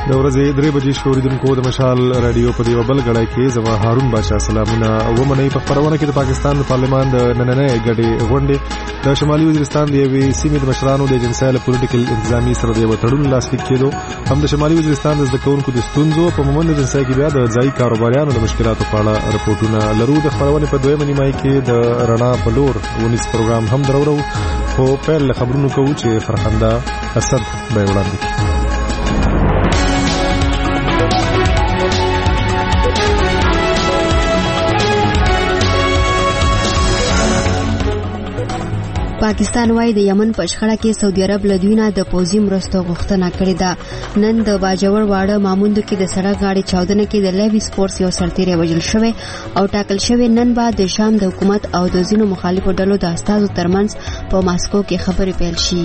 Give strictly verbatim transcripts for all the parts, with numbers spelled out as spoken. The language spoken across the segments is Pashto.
د ورځې درې بجې شوریدونکو د مشال رادیو په دیو بل غړای کې زما هارون بادشاہ سلامونه ومني. په خبرونه کې د پاکستان پارلمان د نننۍ غړي غونډې د شمالي وزیرستان د یوې سیمې د مشرانو د جنسایل پولیټیکل انتظامی سره د وټړون لاسلیک کېدو. هم د شمالي وزیرستان د زدهکونکو د ستونزو په مومند جنسای کې بیا د ځای کاروباریانو د مشکلاتو په اړه رپورټونه لرو. د خبرونه په دویمه نیمه کې د رڼا په لور ونیس پروګرام هم درورو. خو پیل خبرونه کوو چې فرخنده اسد به وړاندې کړي. پاکستان وايي د یمن په شخړه کې سعودي عرب له دوی نه د پوځي مرستو غوښتنه کړې ده. نن د باجوړ واړه ماموندو کې د سړک غاړې چاودنه کې د لیوي سپورټس یو سرتیری وژل شوی او ټاکل شوی. نن به د شام د حکومت او د ځینو مخالفو ډلو د استازو ترمنځ په ماسکو کې خبرې پیل شي.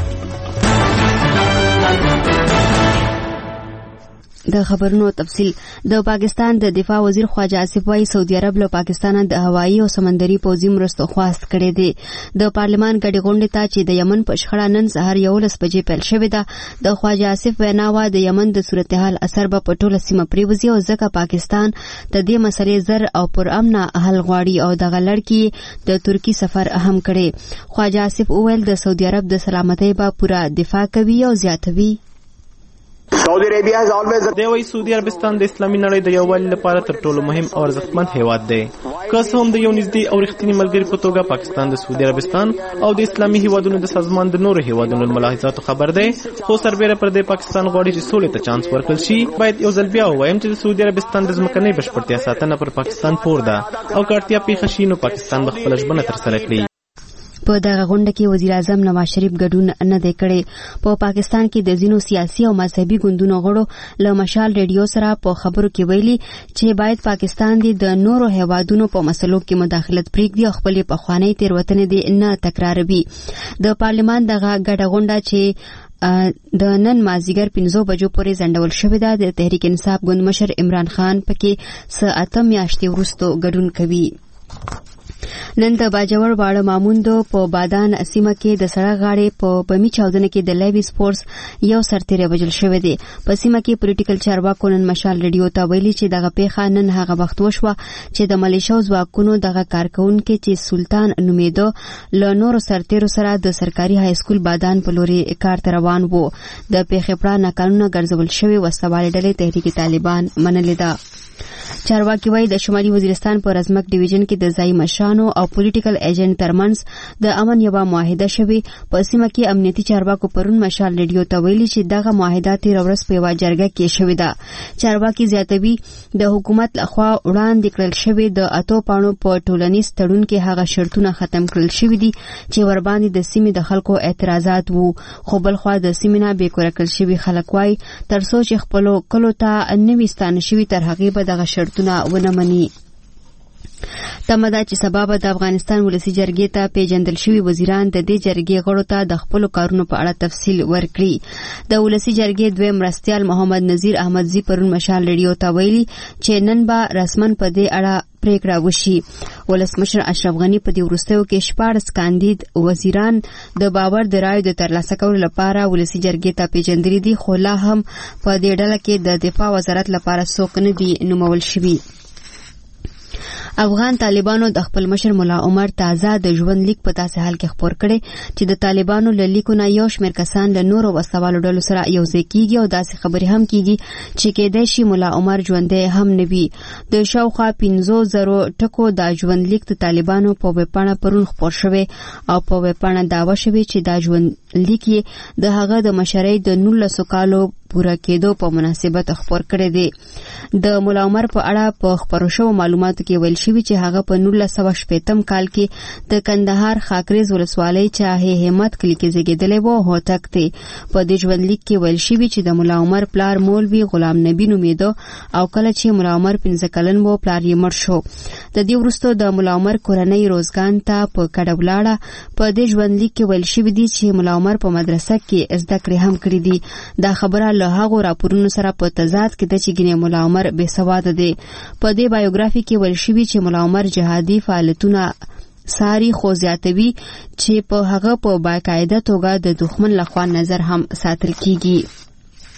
د خبرونو تفصیل. د پاکستان د دفاع وزیر خواجه آصف وايي سعودي عرب له پاکستان د هوایي او سمندري پوځي مرستو خواست کړې دي. د پارلمان غړي غونډې ته چې د یمن په شخړه نن سهار یولس بجې پیل شوې ده. د خواجه آصف وینا وا د یمن د صورتحال اثر به په ټوله سیمه پریوزي او ځکه پاکستان د دې مسلې زر او پر امن حل غواړي او د غلړکی د ترکی سفر اهم کړي. خواجه آصف وویل د سعودي عرب د سلامتۍ به پوره دفاع کوي او زیاتوي. Saudi Arabia has always دی وایي سعودي عربستان د اسلامي نړۍ د یووالي لپاره تر ټولو مهم او ارزښتمن هیواد دی. که څه هم د یو نږدې او رښتیني ملګري په توګه پاکستان د سعودي عربستان او د اسلامي هیوادونو د سازمان د نورو هیوادونو ملاحظاتو خبر دی، خو سربیره پر دې پاکستان غواړي چې سولې ته چانس ورکړل شي. باید یو ځل بیا ووایم چې د سعودي عربستان د ځمکنۍ بشپړتیا ساتنه پر پاکستان پور ده او که اړتیا پیښه شي نو پاکستان به خپله ژمنه ترسره کړي. په دغه غونډه کې وزیر اعظم نواز شریف ګډون نه دی کړی. په پاکستان کې د ځینو سیاسي او مذهبي ګوندونو غړو له مشال ریډیو سره په خبرو کې ویلي چې باید پاکستان د نورو هیوادونو په مسلو کې مداخلت پرېږدي او خپلې پخوانۍ تېروتنې دې نه تکراروي. د پارلمان دغه ګډه غونډه چې د نن مازیګر پنځو بجو پورې ځنډول شوې ده، د تحریک انصاف ګوند مشر عمران خان پکې څه اته میاشتې وروسته ګډون کوي. نن د باجوړ واړه ماموندو په بادان سیمه کې د سړک غاړې په بمي چاودنه کې د لیوي سپورټس یو سرتیری وژل شوی دی. په سیمه کې پولیټیکل چارواکو نن مشال ریډیو ته ویلي چې دغه پیښه نن هغه وخت وشوه چې د ملیشو ځواکونو دغه کارکونکو چې سلطان نومیده له نورو سرتیرو سره د سرکاري های سکول بادان په لوري کار ته روان وو. د پیښې پړه ناقانونه ګرځول شوی وسوالې ډلې تحریک طالبان منلې ده. چارواکي وايي د شمالي وزیرستان په رزمک ډیویژن کې د ځای مشرانو او پولیټیکل ایجنټ ترمنځ د امن یوه معاهده شوې. په سیمه کې امنیتي چارواکو پرون مشال ریډیو ته ویلي چې دغه معاهده تېره ورځ په یوه جرګه کې شوې ده. چارواکي زیاتوي د حکومت لخوا وړاندې کړل شوي د اتو پاڼو په ټولنیز تړون کې هغه شرطونه ختم کړل شوي دي چې ورباندې د سیمې د خلکو اعتراضات وو. خو بلخوا د سیمې نه بېکوره کړل شوي خلک وايي تر څو چې خپلو کلو ته نه وي ستانه شوي تر هغې به دغه شرطونه ونه مني. تمه ده چې سبا به د افغانستان ولسي جرګې ته پیژندل شوي وزیران د دې جرګې غړو ته د خپلو کارونو په اړه تفصیل ورکړي. د ولسي جرګې دویم مرستیال محمد نذیر احمدزي پرون مشال ریډیو ته ویلي چې نن به رسمن په دې اړه پریکړه وشي. ولسمشر اشرف غني په دې وروستیو کې شپاړس کاندید وزیران د باور د رایو د ترلاسه کولو لپاره ولسي جرګې ته پیژندلي دي، خو لا هم په دې ډله کې د دفاع وزارت لپاره څوک نه دي نومول شوي. افغان طالبانو د خپل مشر ملا عمر تازه د ژوند لیک په داسې حال کې خپور کړي چې د طالبانو له لیکو نه یو شمېر کسان له نورو وسوالو ډلو سره یوځای کیږي او داسې خبرې هم کیږي چې کېدای شي ملا عمر ژوندی هم نه وي. د شاوخوا پنځو زرو ټکو د ژوند لیک د طالبانو په ویبپاڼه پرون خپور شوی او په ویبپاڼه دعوه شوی چې دا ژوند لیک یې د هغه د مشرۍ د نولسو کالو پوره کېدو په مناسبت خپور کړی دی. د ملا عمر په اړه په خپرو شوو معلوماتو کې ویل شوي چې هغه په نولس سوه شپېتم کال کې د کندهار خاکریز ولسوالۍ چاهې همت کلي کې زیږېدلی و او هوتک دی. په دې ژوندلیک کې ویل شوي چې د ملا عمر پلار مولوي غلام نبي نومیده او کله چې ملا عمر پنځه کلن و پلار یې مړ شو. د دې وروسته د ملا عمر کورنۍ روزګان ته په کډه ولاړه. په دې ژوندلیک کې ویل شوي دي چې ملا عمر په مدرسه کې زده کړې هم کړې دي. دا خبره له هغو راپورونو سره په تضاد کې ده چې ګینې ملا عمر بې سواده دی. په دې بایوګرافي کې ویل شوي چې ملا عمر جهادي فعالیتونه ساری خو زیاتوي چې په هغه په باقاعده توګه د دښمن لخوا نظر هم ساتل کیږي.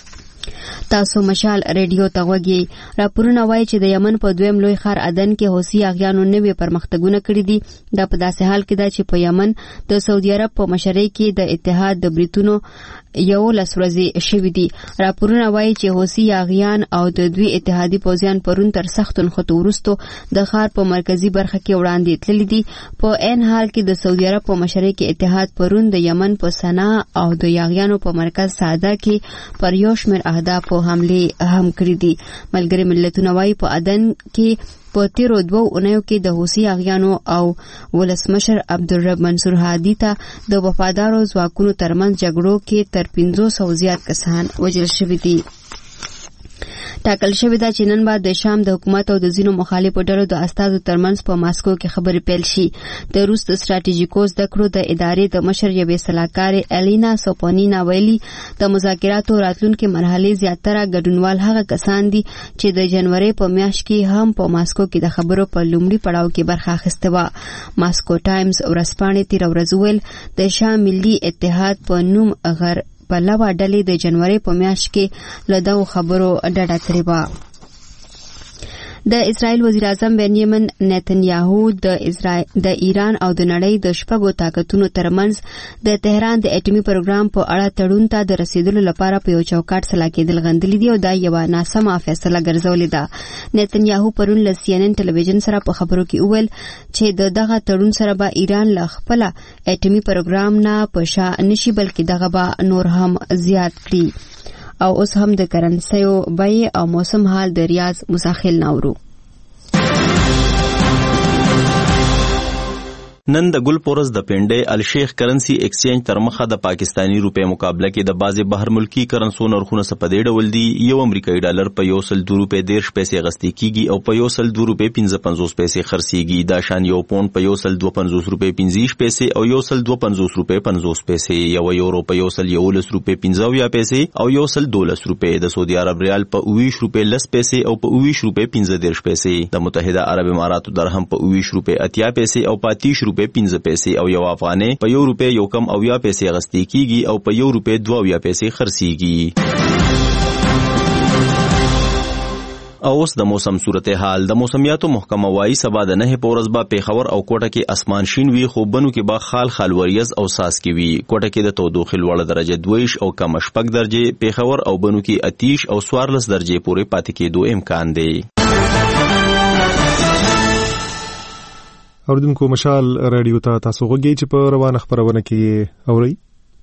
تاسو مشال ریډیو ته وګورئ. راپورونه وایي چې د یمن په دویم لوی ښار عدن کې حوثي اغیانو نوې پرمختګونه کړي دي. دا په داسې حال کې ده چې په یمن د سعودي عرب په مشرۍ کې د اتحاد د بریتونو یو لس ورځې شوې دي. راپورونه وایي چې حوثي اغیان او د دوی اتحادي پوځیان پرون تر سخت نښتو وروسته د ښار په مرکزي برخه کې وړاندې تللي دي. په عین حال کې د سعودي عرب په مشرۍ کې اتحاد پرون د یمن په صنعا او د یاغیانو په مرکز سعده کې پر یو شمېر اهدافو حملې هم کړې دي. ملګري ملتونه وایي په عدن کې په تیرو دوو اونیو کې د حوثي اغیانو او ولسمشر عبدالرب منصور هادي ته د وفادارو ځواکونو ترمنځ جګړو کې تر پنځو سوو زیات کسان وژل شوي دي. ټاکل شوې ده چې نن بعد د شام د حکومت او د ځینو مخالفو ډلو د استازو ترمنځ په ماسکو کې خبرې پیل شي. د روس د ستراتیژیکو زده کړو د ادارې د مشر یوې سلاکارې الینا سوپونینا ویلي د مذاکراتو راتلونکي مرحلې زیاتره ګډونوال هغه کسان دي چې د جنوري په میاشت کې هم په ماسکو کې د خبرو په لومړي پړاو کې برخه اخیسته وه. ماسکو ټایمز ورځپاڼې تېره ورځ ویل د شام ملي اتحاد په نوم غر په لوه ډلې د جنوري په میاشت کې له دغو خبرو ډډه کړې وه. د اسرائیل وزیر اعظم بنیامین نتنیاهو د اسرائیل د ایران او د نړۍ د شپږو طاقتونو ترمنځ د تهران د اټومي پروګرام په اړه تړون ته د رسیدلو لپاره په یو چوکاټ سلا کېدل غندلي دي او دا یوه ناسمه فیصله ګرځولې ده. نتنیاهو پرون له سی ان ان ټلویزیون سره په خبرو کې وویل چې د دغه تړون سره به ایران له خپل اټومي پروګرام نه په شا نشي بلکې دغه به نور هم زیات کړي. او اوس هم د کرنسیو بیې او موسم حال د ریاض مساخل ناورو. نن د ګل پورس د پنډې الشیخ کرنسی ایکسچینج تر مخه د پاکستانی روپے مقابله کې د بازي بهر ملکی کرنسو نرخونه سپدې ډول دي. یو امریکایي ډالر په یو سل دوه روپے دیرش پیسې غستې کیږي او په یو سل دوه روپے پنځه پنځوس پیسې خرڅيږي. دا شان یو پوند په یو سل دوه پنځوس روپے پنځه پیسې او یو سل دوه پنځوس روپے پنځوس پیسې. یو یورو په یو سل یو لس روپے پنځه پیسې او یو سل دولس روپے. د سعودي عرب ریال په اویش روپے لس پیسې او په اویش روپے پنځه دیرش پیسې. د متحده عرب اماراتو درهم په اویش روپے اتیا پیسې او په اتیش روپے پنځه پیسې او یو افغانۍ په یو روپے یو کم اویا پیسې غستې کیږي او په یو روپے دوه اویا پیسې خرڅيږي. او اوس د موسم صورتحال. د موسمیاتو محکمه وايي سبا د نه پورز با پیښور او کوټه کې اسمان شین وي خو بنو کې با خال خال وریځ او ساس کې وي. کوټه کې د تودوخې لوړ درجه دویش او کم شپږ درجه، پیښور او بنو کې اتیش او څوارلس درجه پورې پاتې کېدو امکان دی. اوریدونکو مشال رادیو ته تاسو غوږی چې په روانه خبرونه کې اورئ.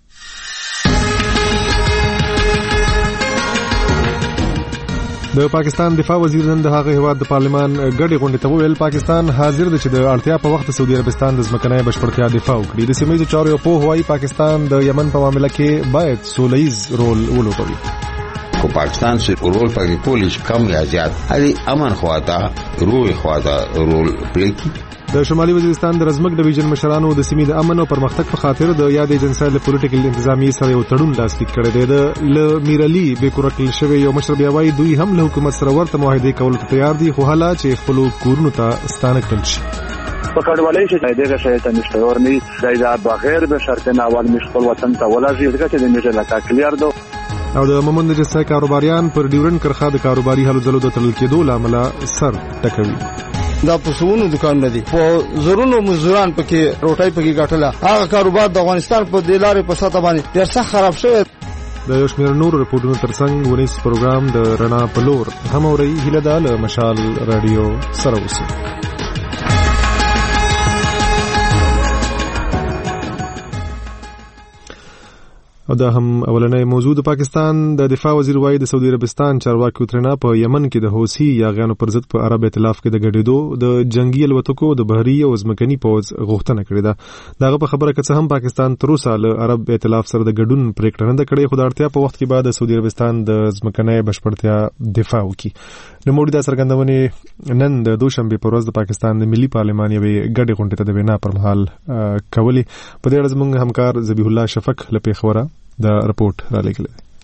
د پاکستان دفاع وزیر نن د هغه هیواد د پارلمان ګډې غونډې ته وویل پاکستان حاضر دی چې د اړتیا په وخت سعودي عربستان د ځمکنۍ بشپړتیا دفاع وکړي. د سیمه ییزو چارو یو پوه وایي پاکستان د یمن په معاملې کې باید سولهییز رول ولوبوي. کو پاکستان سے رول پکې کولی کم یا زیات هري امن خواته روح خواته رول پلی کی. د شمالي وزیرستان د رزمک ډیویژن مشرانو د سیمې د امن او پرمختګ په خاطر د یاد ایجنسی له پولیټیکل انتظامی سره یو تړون لاسلیک کړی دی. د ل میرالي بیکورکل شوی یو مشر بیا وایي دوی هم له حکومت سره ورته معاهده کولو ته تیار دي خو حالا چې خپل کورونو ته ستانه کړل شي. پکړولای شي دغه شی ته نشته ورني دایدا بغیر د شرط نه اول مشغول وطن ته ولازم دغه چې د میټه لکه کلیر دو او د ممند جسای کاروباریان پر ډیورن کرخه د کاروباري حالو ځلو د تړل کېدو لامل سر ټکوي. دا پسونو دکان ندي په زرونو مزدوران پکې روټای پکې غټله هغه کاروبار د افغانستان په دلارې په ساته باندې ډېر سخت خراب شوی. د یو شمېر نور رپورټونو ترڅنګ ونیس پروګرام د رڼا په لور هم اوري هیله ده له مشال رادیو سره اوسئ. او دا هم اولنۍ موضوع. د پاکستان د دفاع وزیر وایي د سعودي عربستان چارواکي ترنا په یمن کې د حوثي یاغیانو پر ضد په عرب ائتلاف کې د ګډېدو د جنگي الوتکو د بحري او ځمکني پوځ غوښتنه کړې ده. دغه په خبره که څه هم پاکستان تر اوسه له عرب ائتلاف سره د ګډون پریکړه نه ده کړې خو د اړتیا په وخت کې به د سعودي عربستان د ځمکنۍ بشپړتیا دفاع وکړي. نوموړي دا څرګندونې نن د دوشنبې په ورځ د پاکستان د ملي پارلمان یوې ګډې غونډې ته د وینا پر مهال کولې. په دې اړه زموږ همکار ذبیح الله شفق له پیښوره دا رپورټ را لېږلی.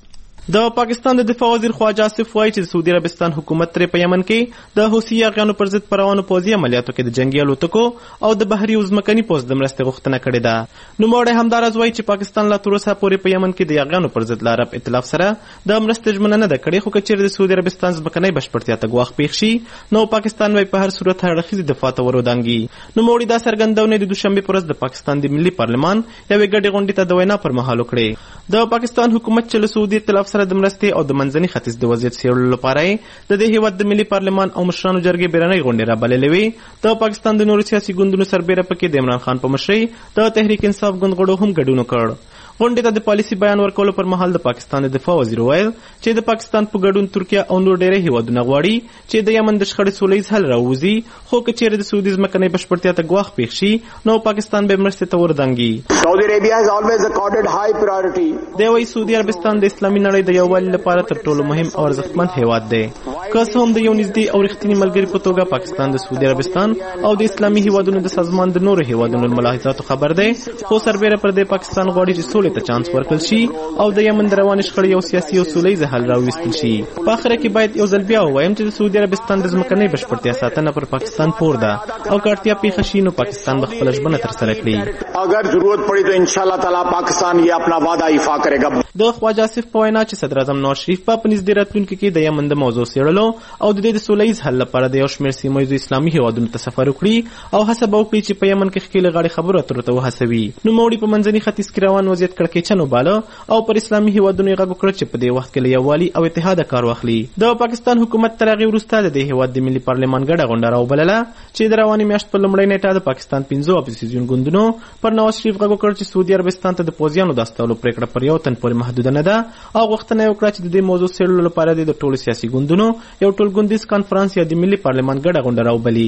د پاکستان د دفاع وزیر خواجه آصف وایي چې د سعودي عربستان حکومت ترې په یمن کې د حوثي یاغیانو پر ضد په روانو پوځي عملیاتو کې د جنګي الوتکو او د بحري او ځمکني پوځ د مرستې غوښتنه کړې ده. نوموړی همداراز وایي چې پاکستان لا تر اوسه پورې په یمن کې د یاغیانو پر ضد له عرب ائتلاف سره د مرستې ژمنه نه ده کړې، خو که چیرې د سعودي عربستان ځمکنۍ بشپړتیا ته ګواښ پېښ شي نو پاکستان به په هر صورت هر اړخیزې دفاع ته ورودانګي. نوموړي دا څرګندونې د دوشنبې په ورځ د پاکستان د ملي پارلمان یوې ګډې غونډې ته د وینا پر مهال وکړې. د پاکستان حکومت چې له سعودي ائتلاف سره د مرستې او د منځني ختیځ د وضعیت څېړلو لپاره د دې هېواد د ملي پارلمان او مشرانو جرګې بیرنۍ غونډې رابللې وې. د پاکستان د نورو سیاسي ګوندونو سربېره پکې د عمران خان په مشرۍ د تحریک انصاف ګوند غړو هم ګډون وکړ. غونډې ته د پالیسي بیان ورکولو پر مهال د پاکستان د دفاع وزیر ویل چې د پاکستان په ګډون ترکیه او نور ډېری هېوادونه غواړي چې د یمن د شخړې سوله ییز حل راووځي، خو که چیرې د سعودي ځمکنۍ بشپړتیا ته ګواښ پېښ شي نو پاکستان به مرستې ته وردانګي. Saudi Arabia has always accorded high priority. دی وايي سعودي عربستان د اسلامي نړۍ د یووالي لپاره تر ټولو مهم او ارزښتمند هېواد دی. که څه هم د یو نږدې او رښتیني ملګري په توګه پاکستان د سعودي عربستان او د اسلامي هېوادونو د سازمان د نورو هېوادونو له ملاحظاتو خبر دی، خو سربېره پر دې پاکستان غواړي چې سولې ته چانس ورکړل شي او د یمن د روانې شخړې یو سیاسي او سوله ییز حل راوویستل شي. په اخره کې باید یو ځل بیا ووایم چې د سعودي عربستان د ځمکنۍ بشپړتیا ساتنه پر پاکستان پور ده او که اړتیا پېښه شي نو پاکستان به خپله ژمنه ترسره کړي. اگر ضرورت پڑی تو انشاءاللہ تعالی پاکستان یہ اپنا وعدہ ایفا کرے گا. د خواجه آصف په وینا چې صدر اعظم نواز شریف په نږدې راتلونکي کې د یمن د موضوع څېړلو او د دې د سوله ییز حل لپاره د یو شمېر سیمه ییزو اسلامي هېوادونو ته سفر وکړي او هڅه به وکړي چې په یمن کې ښکېلې غاړې خبرو اترو ته وهڅوي. نوموړي په منځني ختیځ کې روان وضعیت کړکېچن وباله او پر اسلامي هېوادونو یې غږ وکړ چې په دې وخت کې له یووالي او اتحاده کار واخلي. د پاکستان حکومت تر هغې وروسته د دې هېواد د ملي پارلمان ګډه غونډه راوبلله چې د روانې میاشت په لومړۍ نیټه د پاکستان پنځو اپوزیسیون ګوندونو پر نواز شریف غږ وکړ چې سعودي عربستان ته د پوځیانو د استولو پرېکړه پر یو تن پورې محدوده نه ده او غوښتنه یې وکړه چې د دې موضوع څېړلو لپاره د ټولو سیاسي ګوندونو یو ټولګونیز کنفرانس یا د ملي پارلمان ګډه غونډه راوبلي.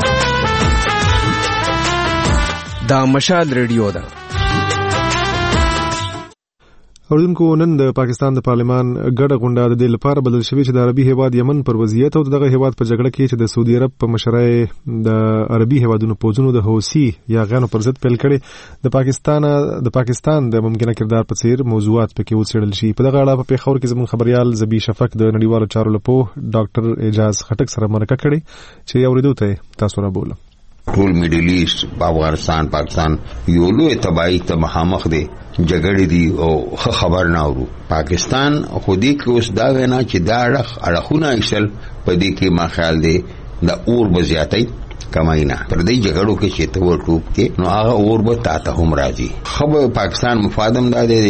دا مشال ریډیو ده. اوریدونکو نن د پاکستان د پارلمان ګډه غونډه د دې لپاره بدل شوې چې د عربي هېواد یمن پر وضعیت او دغه هېواد په جګړه کې چې د سعودي عرب په مشرۍ د عربي هېوادونو پوځونو د حوثي یاغیانو پر ضد پیل کړي د پاکستان د پاکستان د ممکنه کردار په څیر موضوعات پکې وڅېړل شي. په دغه اړه په پېښور کې زموږ خبريال زبی شفق د نړیوالو چارو لپاره ډاکټر اعجاز خټک سره مرکه کړې چې اوریدو ته تاسو را بوله. ټول میډل ایسٹ افغانستان پاکستان یو لوی تباہی ته مخامخ دی، جګړې دي او خبر نه اورو. پاکستان خو دې کې اوس دا وینا چې دا اړخ اړخونه ایسل په دې کې ما خیال دی د اور بزیاتۍ کماینا پر دې جګړو کې چې ته ورټوب کې نو هغه اور به تا ته هم راځي. خو پاکستان مفادم دا دی،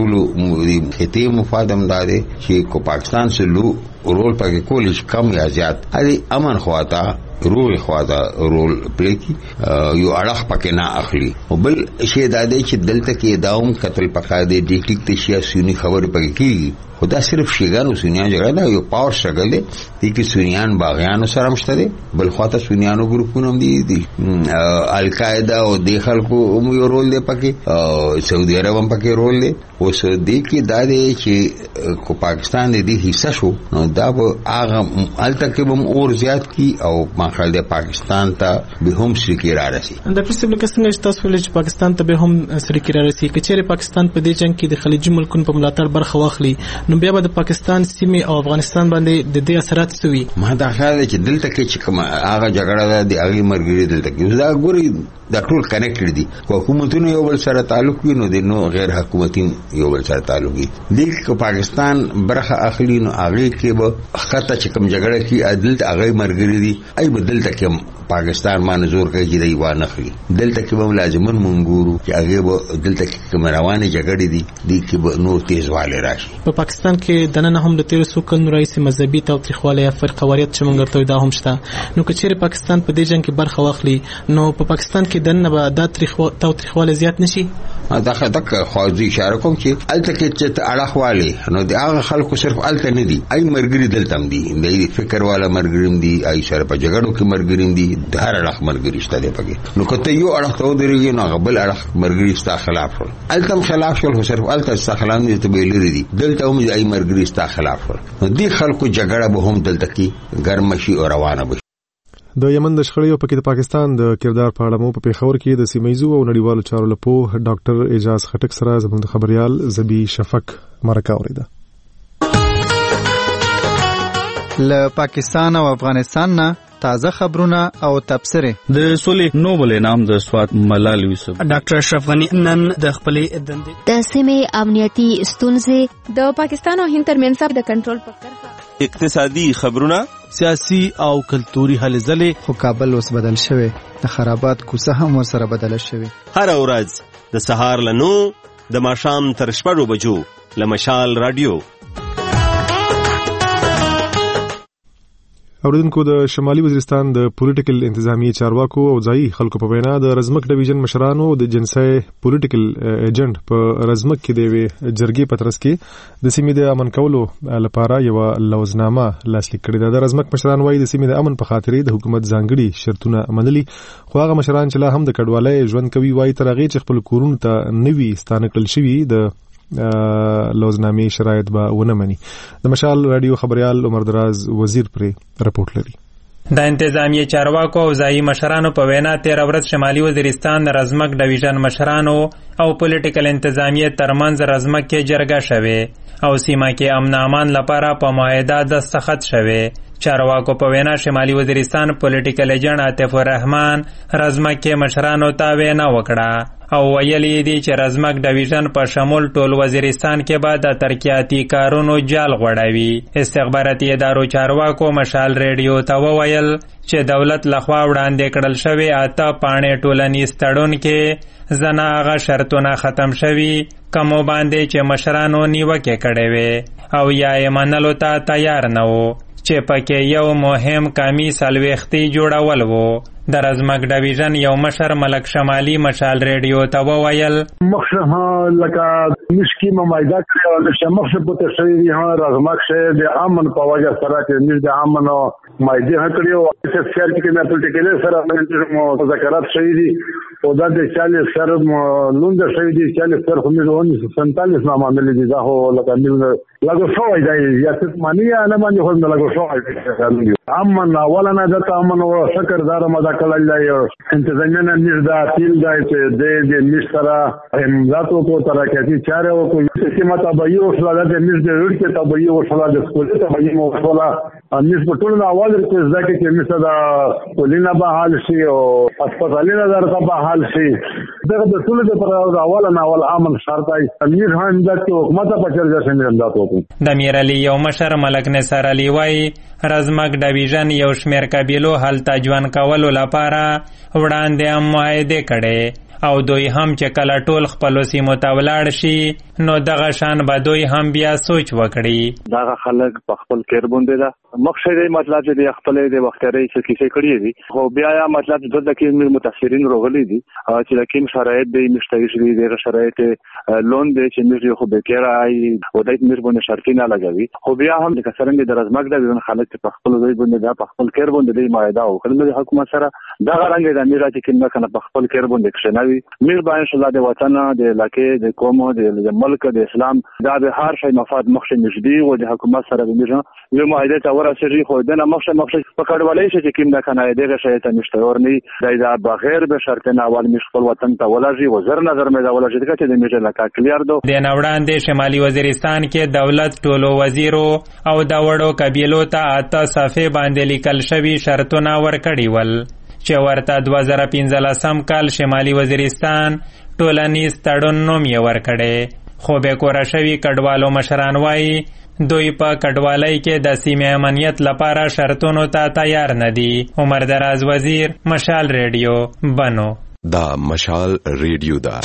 ټول خطي مفادم دا دی چې کو پاکستان سره لو رول پکې کولیش کم یا زیات هغه امن خواته رول خواته رول پلی کی یو اړه پکې نه اخلي. او بل شی دا دی چې دلته کې داوم قتل پکا دی ډیک ټیک ته شیا سونی خبر پکې کیږي. خدا صرف شیګان او سنیان جګړه دا یو پاور شګل دی چې سنیان باغیانو سره مشته دي، بل خواته سنیانو ګروپونه هم دي دي القاعده او د خلکو هم یو رول دی پکې، سعودي عرب هم پکې رول دی. اوس دې کې دا دی چې کو پاکستان دې حصہ شو نو دا به هغه الته کې هم اور زیات کی او ما خیال دی پاکستان ته به هم سړي را رسي. د پرسپل کسنګ چې تاسو ولې چې پاکستان ته به هم سړي را رسي چې چیرې پاکستان په دې جنگ کې د خلیجي ملکونو په ملاتړ برخه واخلي نو بیا به د پاکستان سیمې او افغانستان باندې د دې اثرات څه وي؟ ما دا خیال دی چې دلته کې چې کوم هغه جګړه ده د هغې مرګري دلته کې دا ګوري دا ټول کنیکټډ دي. حکومتونه یو بل سره تعلق وي نو د نو غیر حکومتي یو بل سره تعلق وي. دې کې پاکستان برخه اخلي نو هغې کې به خطه چې کوم جګړه کې عدل هغې مرګري دي ای به دلته کې پاکستان باندې زور کوي چې دی وانه خري. دلته کې به لازمن مونږ چې هغه به دلته کې کوم روانه جګړې دي دي کې به نور تیزواله راشي. په پاکستان کې دننه هم د تیر څو کلونو راهیسې مذهبي تاوتریخوالی یا فرقواریت چې موږ ورته دا هم شته. نو که چیرې پاکستان په دې جنګ کې برخه واخلي نو په پاکستان کې دننه به دا تاوتریخوالی زیات نشي. دا دغه خواځي اشاره کوم چې الته کې چې اړخوالی نو د هغه خلکو صرف الته نه دي، ای مرګري دلته هم دي، د فکر والا مرګري دي، ای سره په جګړو کې مرګري دي، د هر اړخ مرګري شته دی پکې. نو کته یو اړخ ته ودرېږي نو بل اړخ مرګري ستا خلاف شول، الته خلاف شول، خو صرف الته ستا خلاف دي ته به لري دي، دلته هم ای مرګري ستا خلاف شول. نو دې خلکو جګړه به هم دلته کې ګرم شي او روانه بشي. د یمن د شخړې په کې د پاکستان د کردار په اړه مو په پېښور کې د سیمه‌یزو او نړیوالو چارو لپاره ډاکټر اعجاز خټک سره زموږ خبريال زبی شفق مرکه اوریده. له پاکستان او افغانستان نه تازه خبرونه او تبصره. د سولې نوبل انعام د سوات ملال یوسف. ډاکټر اشرف غنی نن د خپلې دندې د سیمې امنیتي ستونزې، د پاکستان او هند ترمنځ د کنټرول په کرښه، اقتصادي خبرونه، سیاسي او کلتوري هلې ځلې. خو کابل اوس بدل شوی، د خرابات کوڅه هم ورسره بدله شوی. هر ورځ د سهار له نو د ماښام تر شپږو بجو له مشال رادیو. اوریدونکو، د شمالي وزیرستان د پولیټیکل انتظامی چارواکو او ځایي خلکو په وینا د رزمک ډیویژن مشرانو د جنسي پولیټیکل ایجنټ په رزمک کې د یوې جرګې په ترڅ کې د سیمې د امن کولو لپاره یوه لوزنامه لاسلیک کړې ده. د رزمک مشران وایي د سیمې د امن په خاطرې د حکومت ځانګړي شرطونه منلي، خو هغه مشران چې لا هم د کډوالۍ ژوند کوي وایي تر هغې چې خپل کورونو ته نوي ستانه کړل شوي د لوزنامې شرایط به ونه مني. د مشال رادیو خبريال عمر دراز وزیر پرې رپورټ لري. د انتظامی چارواکو او ځایي مشرانو په وینا تیر ورځ شمالي وزیرستان د رزمک ډیویژن مشرانو او پولیټیکل انتظامی ترمنځ رزمک کې جرګه شوه او سیمه کې امن امان لپاره په معاهده دستخط شوه. چارواکو په وینا شمالي وزیرستان پولیټیکل ایجنټ عاطف الرحمن رزمک کې مشرانو ته وینا وکړه او ویلي دي چې رزمک ډیویژن په شمول ټول وزیرستان کې به د ترقیاتي کارونو جال غوړوي. استخباراتي ادارو چارواکو مشال ریډیو ته وویل چې دولت لخوا وړاندې کړل شوی اته پاڼې ټولنیز تړون کې ځنه هغه شرطونه ختم شوي کومو باندې چې مشرانو نیوکې کړې وې او یا یې منلو ته تیار نه وو، چې پکې یو مهم کمی سلويختي جوړول وو. د رزمک ډیویژن یو مشر ملک شمالي مشال ریډیو ته وویل مخشه لکه مشکی ممایده کړی او د شمخ په تشریح دی ها رزمک شه د امن په وجه سره چې نږ د امن او مایده کړی او چې خیر کې نه پولیټیکل سره باندې مذاکرات شوي دي او دا د چالیس سره لوند شوي دي چالیس سره خو موږ سنتالیس نامه ملي دي دا هو لکه موږ لګو شوی دی یا څه معنی نه باندې خو لګو شوی امن اولا د امن او شکردار مدا کلل دی انتظامیه نږ دا تیل دی چې د دې مشترا امزاتو کو ترکاتی چاره او کو سیمه تبعی او شلا د نږ د ورته تبعی او شلا د سکول تبعی او شلا نږ په ټول اواز کې ځکه چې مثلا کولینا به حال شي او هسپتالونه درته به حال شي دغه د ټول د پر اوله نه اول امن شرط دی امیر هم د حکومت په چرګه څنګه امدادو د میر علی یو مشر ملک نصر علی وای رزمک ډیویژن یو شمیر قبیلو هلته ژوند کولو لپاره وړاندې هم معاهده کړي او دوی هم چې کله ټول خپلو سیمو ته ولاړ شي نو دغه شان به دوی هم بیا سوچ وکړي. دغه خلک په خپل کېر باندې ده مقصد یې مطلب چې د خپل د وختري څه کیسې کړې دي خو بیا یا مطلب د دغه کې متاثرین راغلي دي چې لکه شرایط د مشتري شوي د شرایط لون د چې موږ خو به کېرای او د موږ باندې شرطي نه لګوي خو بیا هم د کسرنګ د رزمک د خلک په خپل دوی باندې د په خپل کېر باندې د معاهده او کله د حکومت سره دغه رنګ د امیر چې کنه کنه په خپل کېر باندې کښنوي میر باندې شلا د وطن د علاقې د قوم د ملک د اسلام دا به هر شي مفاد مخشه نږدې او د حکومت سره د میرا یو معاهده ته ورسېږي خو دنه مخشه مخشه په کډوالۍ شي چې کیم نه کنه دغه شي ته مشتورني دا بغیر به شرط نه اول مش خپل وطن ته ولږي وزر نظر مې دا ولږي چې د میرا لکه کلیر دو د نوړاندې شمالي وزیرستان کې دولت ټولو وزیرو او د وړو قبیلو ته اته صفحې باندې لیکل شوی شرطونه ورکړي ول چې ورته دوه زره پنځلسم کال شمالي وزیرستان ټولنیز تړون نوم یې ورکړی خو بې کوره شوي کډوالو مشران وایي دوی په کډوالۍ کې د سیمې امنیت لپاره شرطونو ته تیار نه دي. عمر دراز وزیر مشال ریډیو بنو. دا مشال ریډیو دا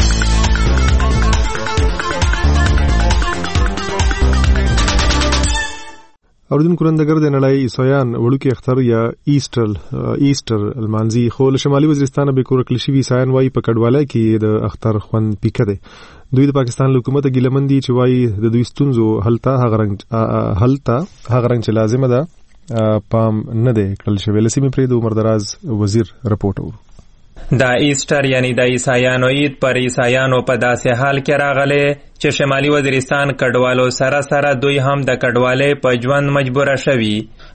اوریدونکو رندګر د نړۍ عیسایان وړوکی اختر یا ایسټر ایسټر المانزي خو له شمالي وزیرستان به کور کلی شوي عیسایان وایي په کډوالۍ کې د اختر خوند پیکه دی. دوی د پاکستان له حکومت ګیلمن دي چې وایي د دوی ستونزو هلته هغه رنګ هلته هغه رنګ چې لازمه ده پام نه دی کړل شوی. له سیمې پرې د عمر دراز وزیر رپورټ ورو. د ایسټر یعنی د عیسایانو عید پر عیسایانو په داسې حال کې راغلی چې شمالي وزیرستان کډوالو سره سره دوی هم د کډوالۍ په ژوند مجبوره شوي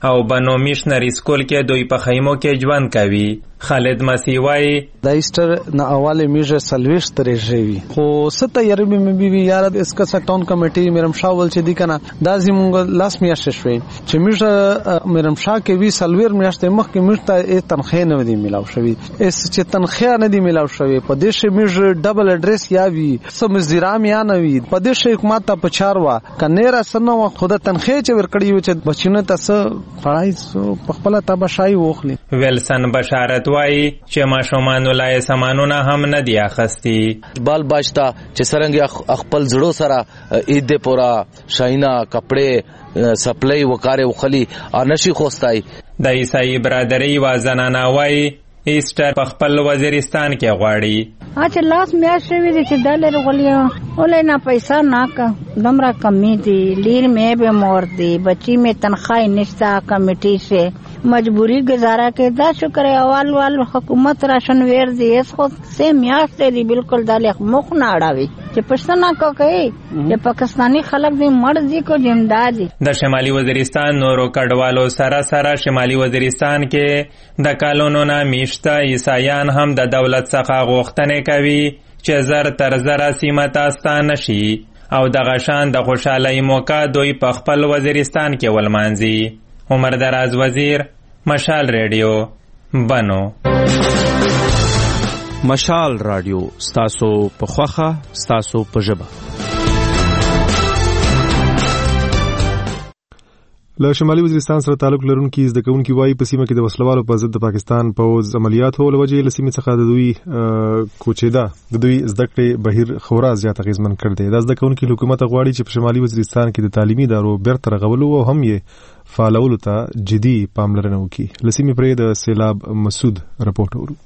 او بنو میشنری سکول کې دوی په خیمو کې ژوند کوي. خالد مسیح وایي د ایسټر نه اواله میجه سلويش ترې شوی خو سته یاري مې بي یار اسکا سټون کمیټي میرم شاول چې دی کنه دا زموږ لاس میاشت شوی چې میجه میرم شاه کې وی سلویر میاشت مخ کې میشته تنخې نه دی ملاو شوی اس چې تنخې نه دی ملاو شوی په دې شی میجه ډبل اډریس یا وی سم زیرام یا نه وی په دې شی حکومت ته پچاروا کنيره سنو خود تنخې چې ورکړی و چې بچینه تاسو پړای په خپل تبشای وخلی. ویلسن بشارت وایي چې ماشومان ولای سامانونه هم نه دی اخستی. بال بچتا چې سرنګ خپل زړو سره عید پورا شاینا کپڑے سپلای وکاره وخلی انشي خوستای. د عیسائی برادری و زنانه وایي ایسټر په خپل وزیرستان کې غواړي اچھا لاس میاشتې وی دي چې ډالر غولیو ولې نه پیسې ناکا دمرا کمی دي لیر میں به مور دي بچی میں تنخواہ نشتا کمیٹی سے مجبوری گزارا کے دا شکر اول وال حکومت راشن ویر دی اس خو سے میاشتې دی بالکل دالخ مخ نه اڑاوي چې پښتنه کو کوي چې پاکستانی خلک دې مړ دي کو جمدار دي. د شمالي وزیرستان نورو کډوالو سره سره شمالي وزیرستان کې د کالونو نه میشته عیسایان هم د دولت څخه غوښتنه کوي چې زر تر زر سیمه ته ستانه شي او د غشان د خوشحالۍ موقع دوی په خپل وزیرستان کې ولمانځي. عمر دراز وزیر، مشال ریډیو، بنو. مشال رادیو ستاسو په خوخه ستاسو په ژبه. له شمالي وزیرستان سره تعلق لرونکي زده کوونکي وایي په سیمه کې د وسلوالو په ضد د پاکستان پوځ عملیاتو له وجې له سیمې څخه د دوی کوچېدا د دوی زده کړې بهیر خورا زیات اغېزمن کړ دی. دا زده کوونکي حکومت غواړي چې په شمالي وزیرستان کې د تعلیمي ادارو بیرته رغولو او هم یې فعالولو ته جدي پاملرنه وکړي. له سیمې پرې د سیلاب مسعود رپورټ اورو.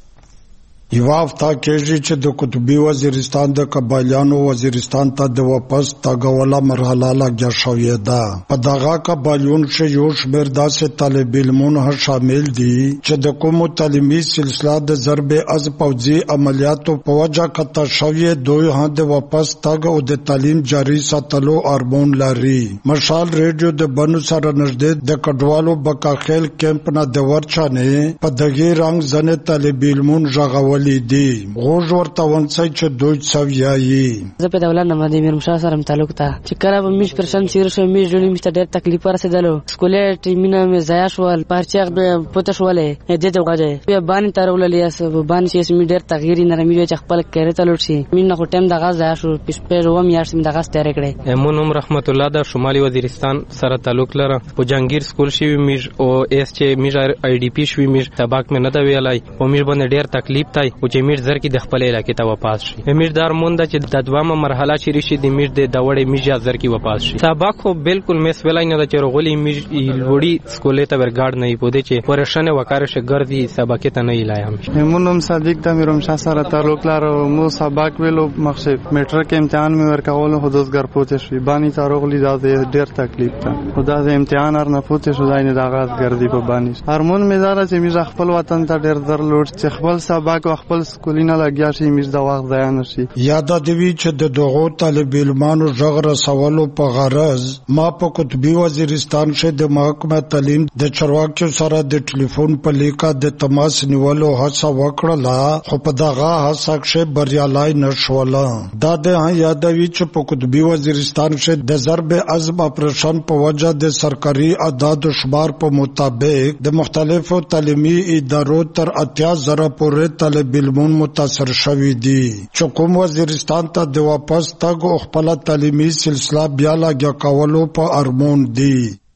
یو هفته کېږي چې د قطبي وزیرستان د قبایلیانو وزیرستان ته د واپس تګوله مرحله لګیا شوې ده. په دغه قبایلیون کې یو شمېر داسې طالب علمون هم شامل دي چې د کومو تعلیمي سلسله د ضرب از پوځي عملیاتو په وجه قطع شوې دوی هم د واپس تګ او د تعلیم جاري ساتلو ارمان لري. مشال ریډیو د بنو سره نږدې د کډوالو بکاخیل کیمپ نه د ورچانې په دغه رنګ ځنې طالب علمون ژغول لیدي غوږ ورته ونڅي چې دوی څویایي. زه په دولت نه د میرم شاه سره تعلق ته چې کله به میش پرشن سیر شو میش جوړی میشته ډېر تکلیف رسیدلو سکولې ټیمینه مې ضایع شول پارچاغ به پته شولې دې ته وغاځي بیا باندې ترولې اس باندې چې می ډېر تغییر نرمي چې خپل کړه ته لوټ شي مين نه ټیم دغه ضایع شو پښپې روم یار سم دغه ستاره کړې. امونم رحمت الله د شمالي وزیرستان سره تعلق لره په جنگیر سکول شي میش او اس چې میش آی ډی پی شوی میش تباک مې نه دا ویلای او میش باندې ډېر تکلیف تای او چې میر زر کې د خپل علاقې ته واپس شي. امیر دار مونږ چې د دوامه مرحله چیرې شي د میر د دوړې میجا زر کې واپس شي. سبق خو بالکل مس ولای نه د چرغولي میج لوړی سکولې ته ورګارد نه پوده چې پرشنه وکړ شه ګرځي سبق ته نه الایم. همونم صادق ته میرم شاه سره تعلق لرو مو سبق ویلو مخشه میټر کې امتحان مې ورکول هدوسګر پوته شي بانی تاروغلی دا ډېر تکلیف ته خدا د امتحان ار نه پوته شو داینه د آغاز ګرځي په باندې هرمون مې زاره چې میز خپل وطن ته ډېر در لوټ چې خپل سبق خپل سکولینه لګیا شي میز د وخت ضایع نشي. یاد دی چې د دغو طالب علمانو ژغ رسولو په غرض ما په قطبي وزیرستان کې د محکمه تعلیم د چرواکو سره د ټلیفون په لیکه د تماس نیولو هڅه وکړه خو په دغه هڅه کې بریالي نشول. دا د یادوي چې په قطبي وزیرستان کې د ضرب عزم اپریشن په وجه د سرکاري اعداد شمار په مطابق د مختلفو تعلیمي ادارو تر اتیا زره پورې طالب علمون متاثر شوی دي چې کوم وزیرستان ته د واپس تګ او خپل تعلیمي سلسله بیا لګیا کولو په ارمان دي.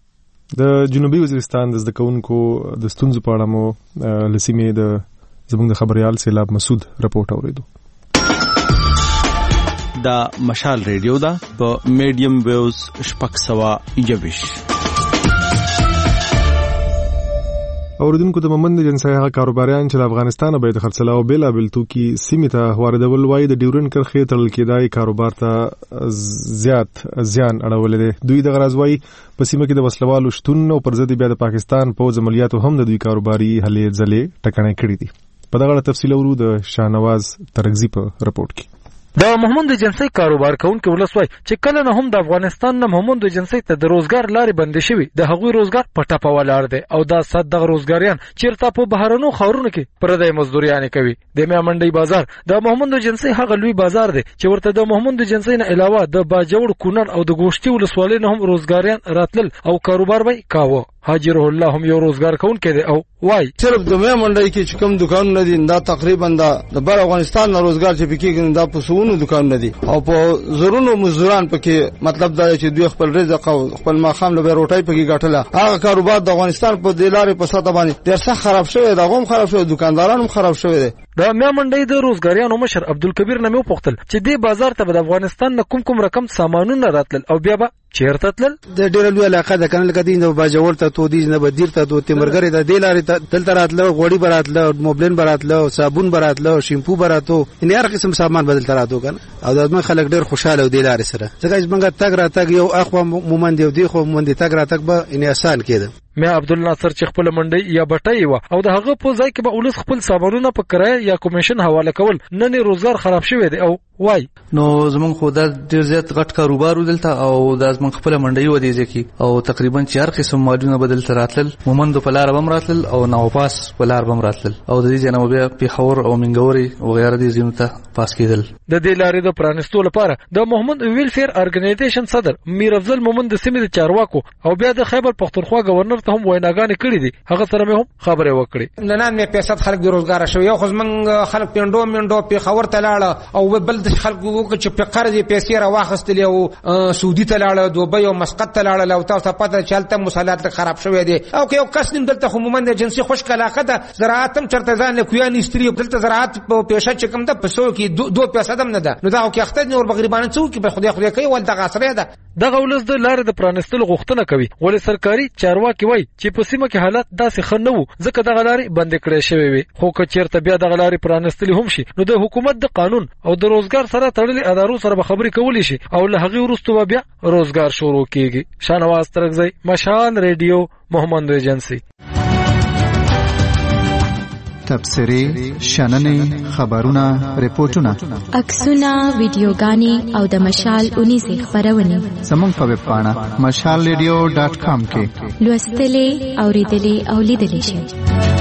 د جنوبي وزیرستان د زده کوونکو د ستونزو په اړه مو لسیمې د زموږ د خبريال سیلاب مسعود رپورټ اوریدو. دا مشال ریډیو دا په میډیم ویوز شپږ سوه یوویش. اوریدونکو د ممند جنسي هغه کاروباریان چې د افغانستان به د خرڅلاو بیلابل توکي سیمې ته واردول وایي د ډیورن کرښې تړل کېدای کاروبار ته زیات زیان اړولی دی. دوی د غرض وایي په سیمه کې د وسلوالو شتون او پر ضد بیا د پاکستان پوځ عملیاتو هم د دوی کاروباري هلې ځلې ټکنۍ کړې دي. په دغه اړه تفصیل اورو د شاهنواز ترغزي په رپورټ کې. د محمود ایجنسی کاروبار کوونکي ولس وایي چې کله نه هم د افغانستان نه محمود ایجنسی ته د روزګار لارې بندې شوي د هغوی روزګار په ټپه ولاړ دی او دا صد دغه روزګاریان چیرته په بهرنو ښارونو کې پردی مزدوریانې کوي. د میا منډۍ بازار د محمود ایجنسی هغه لوی بازار دی چې ورته د محمود ایجنسی نه علاوه د باجوړ کونړ او د ګوشتي ولسوالۍ نه هم روزګاریان راتلل او کاروبار به کاوه. حاجی روح الله هم یو روزګار کوونکی دی او وای صرف د میا منډۍ کې چې کوم دکانونه دي دا تقریبا د بر افغانستان نه روزګار چې پکې دا په سونو دکانونه دي او په زرونو مزدوران پکې مطلب دا چې دوی خپل رزق او خپل ماخام له روټۍ پکې ګټله. هغه کاروبار د افغانستان په دلارې په ساته باندې ډېر سخت خراب شوی دا غوم خراب شوی دکانداران هم خراب شوی دي. د میا منډۍ د روزګاریانو مشر عبدالکبیر نه مې وپوښتل چې دې بازار ته د افغانستان نه کوم کوم رقم سامانونه راتلل او بیا به چیرته تلل. د ډېر لوی علاقه د کنل کدي د باجوړ ته تودیج نه بدیر ته د تیمرګری د دلارې ته دلته راتله غوړی براتله موبلین براتله صابون براتله شیمپو براتو ان هر قسم سامان بدل تراتو کنه او د خلک ډېر خوشاله و دلارې سره ځکه چې موږ تګ را تګ یو اخو مومند یو دی خو مومند تګ را تګ به ان آسان کېده. میا عبدالناصر چې خپل منډۍ یا بټۍ و او د هغه په ځای کې به ولس خپل سامانونه په کرایه یا کمیشن حواله کول نن روزګار خراب شوی دی او وای نو زمونږ خو دا ډېر زیات غټ کاروبار ودلته او دا زمونږ خپل منډۍ و دی ځکه او تقریبا چې هر قسم مالونه بدل راتلل مومند په لار بم راتلل او نوپاس په لار بم راتلل او د دې جنوب بیا پیښور او منګوري او غیره دي زینو ته پاس کېدل. د دې لارې د پرانستو لپاره د محمود ویلفیر ارګنایزیشن صدر میر افضل مومند د سیمې د چارواکو او بیا د خیبر پختونخوا گورنر ته هم ویناګانې کړې دي. هغه سره مې هم خبرې وکړې. نن مې پیسې خلک د روزګار شوی یو خو زمونږ خلک پیندو منډو پیښور ته لاړه او بل د خلکو چې په قرض پیسې را واخستلې او سعودي ته لاړه دوبۍ او مسقط ته لاړه او تاسو پته چلته مصالحات خراب شوی دي او که یو کس نیم دلته عموما د جنسي خوش علاقه ده زراعت هم چرته ځان له کویا نستری دلته زراعت په پیشه چې کوم ده په سو کې دو پیسې دم نه ده نو دا خو اخته نور بغریبان څو کې په خدای خدای کوي ول دغه سره ده. دغه ولس د لارې د پرانستلو غوښتنه کوي ولې سرکاري چارواکي وایي چې په سیمه کې حالات داسې ښه نه وو ځکه دغه لارې بندې کړې شوې وي خو که چېرته بیا دغه لارې پرانستلې هم شي نو د حکومت د قانون او د روزګار سره تړلې ادارو سره به خبرې کولی شي او له هغې وروسته به بیا روزګار شروع کېږي. شاهنواز ترکزی مشال ریډیو محمد ایجنسی. تبصرې شننې خبرونه ریپورتونه عکسونه ویډیوګانې او د مشال اونیزې خپرونې زموږ په ویب پاڼه مشال ریډیو ډاټ کام کې لوستلې اورېدلې او لیدلې شئ.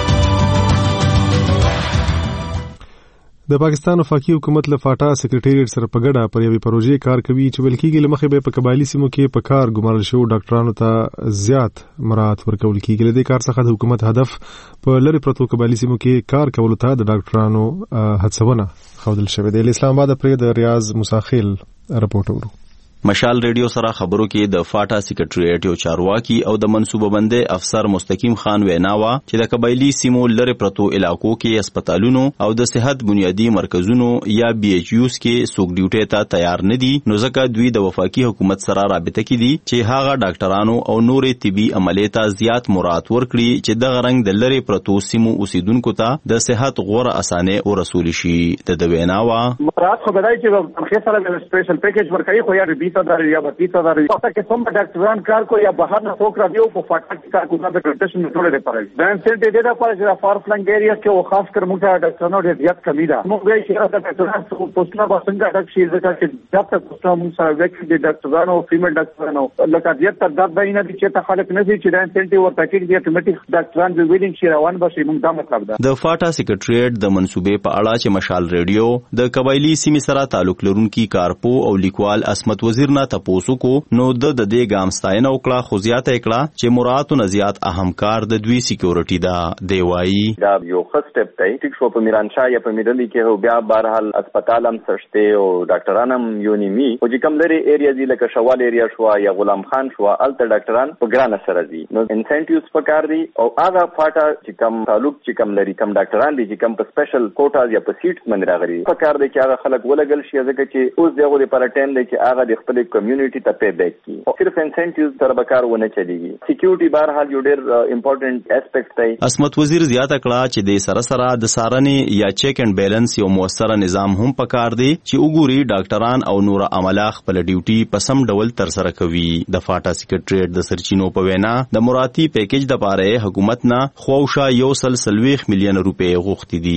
د پاکستان وفاقي حکومت له فاټا سکریټریټ سره په ګډه پر یوې پروژې کار کوي چې ویل کېږي له مخې به په قبایلي سیمو کې په کار ګمارل شوو ډاکټرانو ته زیات مراعات ورکول کېږي. له دې کار څخه د حکومت هدف په لرې پرتو قبایلي سیمو کې کار کولو ته د ډاکټرانو هڅونه ښودل شوې ده. له اسلام آباد پرې د ریاض مساخیل رپورټ ورو. مشال ریډیو سره خبرو کې د فاټا سکریټریټ یو چارواکي او د منصوبه بندۍ افسر مستقیم خان ویناوه چې د قبایلي سیمو لرې پرتو علاقو کې هسپتالونو او د صحت بنیادی مرکزونو یا بي ایچ یوز کې څوک ډیوټي ته تیار نه دي نو ځکه دوی د وفاقي حکومت سره رابطه کې دي چې هغه ډاکټرانو او نورې طبي عملیات ته زیات مراعات ورکړي چې دغه رنګ د لرې پرتو سیمو اوسیدونکو ته د صحت غوره اسانه او رسول شي. د ویناوه مراعات خو بدای چې په سره سپیشل پیکیج ورکړي خو یا بیت دار یا بتی تا دار پتہ کہ سم ډاکټران کار کو یا بهر نه څوک را دیو په فاټا کې کار کوي د پروټیکشن ټوله لري پاره بین سیل دې دا پاره چې فار فلنګ ایریا کې او خاص کر موږ ډاکټرانو ډېر زیات کمی ده موږ یې چې راځي ډاکټرانو څخه پوسټونه باسنګ ډاکټر شي ځکه چې ډاکټر پوسټونه موږ سره وکړي د ډاکټرانو فیمیل ډاکټرانو لکه زیات تعداد به نه دي چې ته خلک نه دي چې دا انسنټیو ورته کې دي اتوماتیک ډاکټران به ویلینګ شي روان بشي موږ دا مطلب ده. د فاټا سکریټریټ د منصوبې په اړه چې مشال ریډیو د قبایلی سیمې سره تعلق لرونکي کارپو او لیکوال اسمت وزیر نه تاسو کو نو د دې ګام ستاینه وکړه خو زیاته کړه چې مراتو نه زیات اهم کار د دوی سکیورټي ده. دی وایي دا یو ښه سټپ دی ټیک شو په میرانشاه یا په میډلي کې بیا بهرحال هسپتال هم سشته او ډاکټران هم یونیمی او چې کوم لري ایریا دی لکه شوال ایریا شو یا غلام خان شو الته ډاکټران په ګران سره دي نو انسنټیوز پکار دي او هغه فاټا چې کوم تعلق چې کوم لري کوم ډاکټران دي چې کوم په سپیشل کوټاز یا په سیټس باندې راغلي پکار دي چې هغه خلک ولګل شي ځکه چې اوس دغه لپاره ټایم دی چې هغه د خپل کمیونټي ته پی بیک کی صرف انسنټیوز سره بکار ونه چلیږي. سکیورټي بهرحال یو ډېر امپورټنٹ اسپیکټ دی. اسمت وزیر زیاته کړه چې د سره سره د سارنې یا چیک اینڈ بیلنس یو موثره نظام هم پکار دی چې وګوري ډاکټران او نور عمله خپل ډیوټي په سم ډول تر سره کوي. د فاټا سکریټریټ د سرچینو په وینا د مراتي پیکیج د پاره حکومت نه خواوشا یو سل سلويخ میلیون روپے غوښتي دي.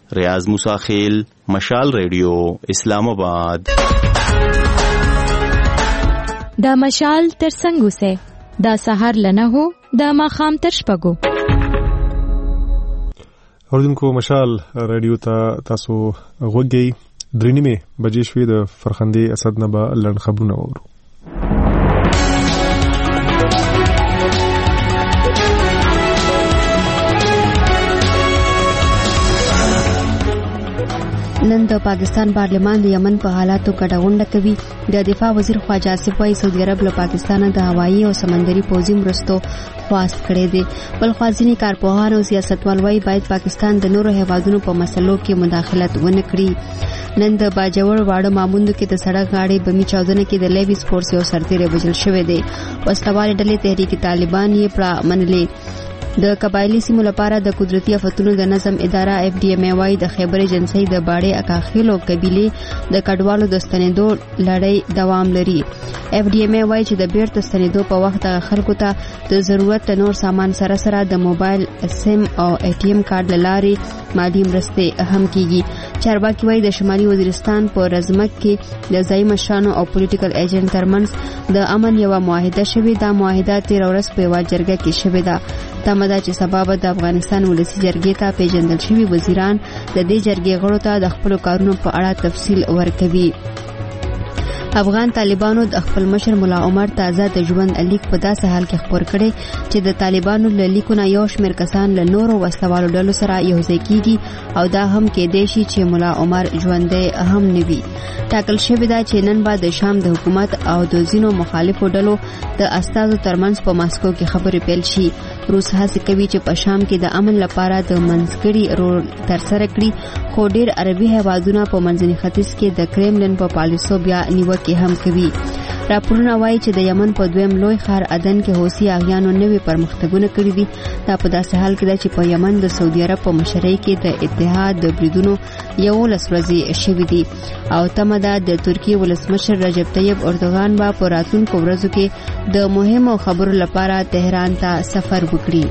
ریاض موسی خیل، مشال ریډیو، اسلام آباد. دا مشال تر څنګه سه دا سحر لنه هو دا ماخام تر شپګو. اوردونکو مشال ریډیو ته تاسو غوږی درې نیمه بجې شوې د فرخندې اسد نه به لړ خبرونه وورو. نن د پاکستان پارلمان د یمن په حالاتو کډاونډه کوي. د دفاع وزیر خواجه آصف وايي سعودي عرب له پاکستان د هوایي او سمندري پوځي مرستو خواست کړي دي. بل خوازینی کارپوهان او سیاستوال وايي باید پاکستان د نورو هیوادونو په مسلو کې مداخلت ونه کړي. نن د باجوړ واړه ماموندو کې د سړک غاړې بمی چاودنه کې د لیویس فورس یو سرتیری وژل شوی دی. وسلوال ډلې تحریک طالبان یې پړه منلې. د قبایلی سیمو لپاره د قدرتي آفتونو د نظم اداره اف ډي ام وايي د خیبر ایجنسی د باړې اکاخیلو قبيله د کډوالو د ستنېدو لړۍ دوام لري. اف ډي ام وايي چې د بیرته ستنېدو په وخت د خلکو ته د ضرورت نور سامان سره سره د موبایل سیم او ای ټي ام کارت لاري مالی مرستې هم کیږي. چارواکي وايي د شمالي وزیرستان په رزمک کې د ځای مشرانو او پولیټیکل ایجنټ ترمنځ د امن یو معاهده شوې. دا معاهده تیر ورځ په یو جرګه کې شوې ده. تمدا چې سبب د افغانستان ولسی جرګې ته پیژندل شوی وزیران د دې جرګې غړو ته د خپل کارونو په اړه تفصیل ورکوي. افغان طالبانو د خپل مشر مولا عمر تازه د ژوند لیک په داسې حال کې خبر کړي چې د طالبانو له لیکونو یو شمېر کسان له نورو وسلوالو ډلو سره یوځای کیږي او دا هم کېدای شي چې مولا عمر ژوندی هم نه وي. ټاکل شوی دا چې نن بعد د شام د حکومت او د ځینو مخالفو ډلو د استازو ترمنځ په ماسکو کې خبرې پیل شي. روس هڅه کوي چې په شام کې د امن لپاره د منځګړي رول ترسره کړي، خو ډېر عربي هیوادونه په منځني ختیځ کې د کرملن په پالیسو بیا نیوکې هم کوي. راپورونه وایي چې د یمن په دویم لوی ښار عدن کې حوثي اغیانو نوې پرمختګونه کړي دي. دا په داسې حال کې ده چې په یمن د سعودي عرب په مشرۍ کې د اتحاد د بریدونو یولس ورځې شوي دي او تمه ده د ترکیې ولسمشر رجب طیب اردوغان به په راتلونکو ورځو کې د مهمو خبرو لپاره تهران ته سفر وکړي.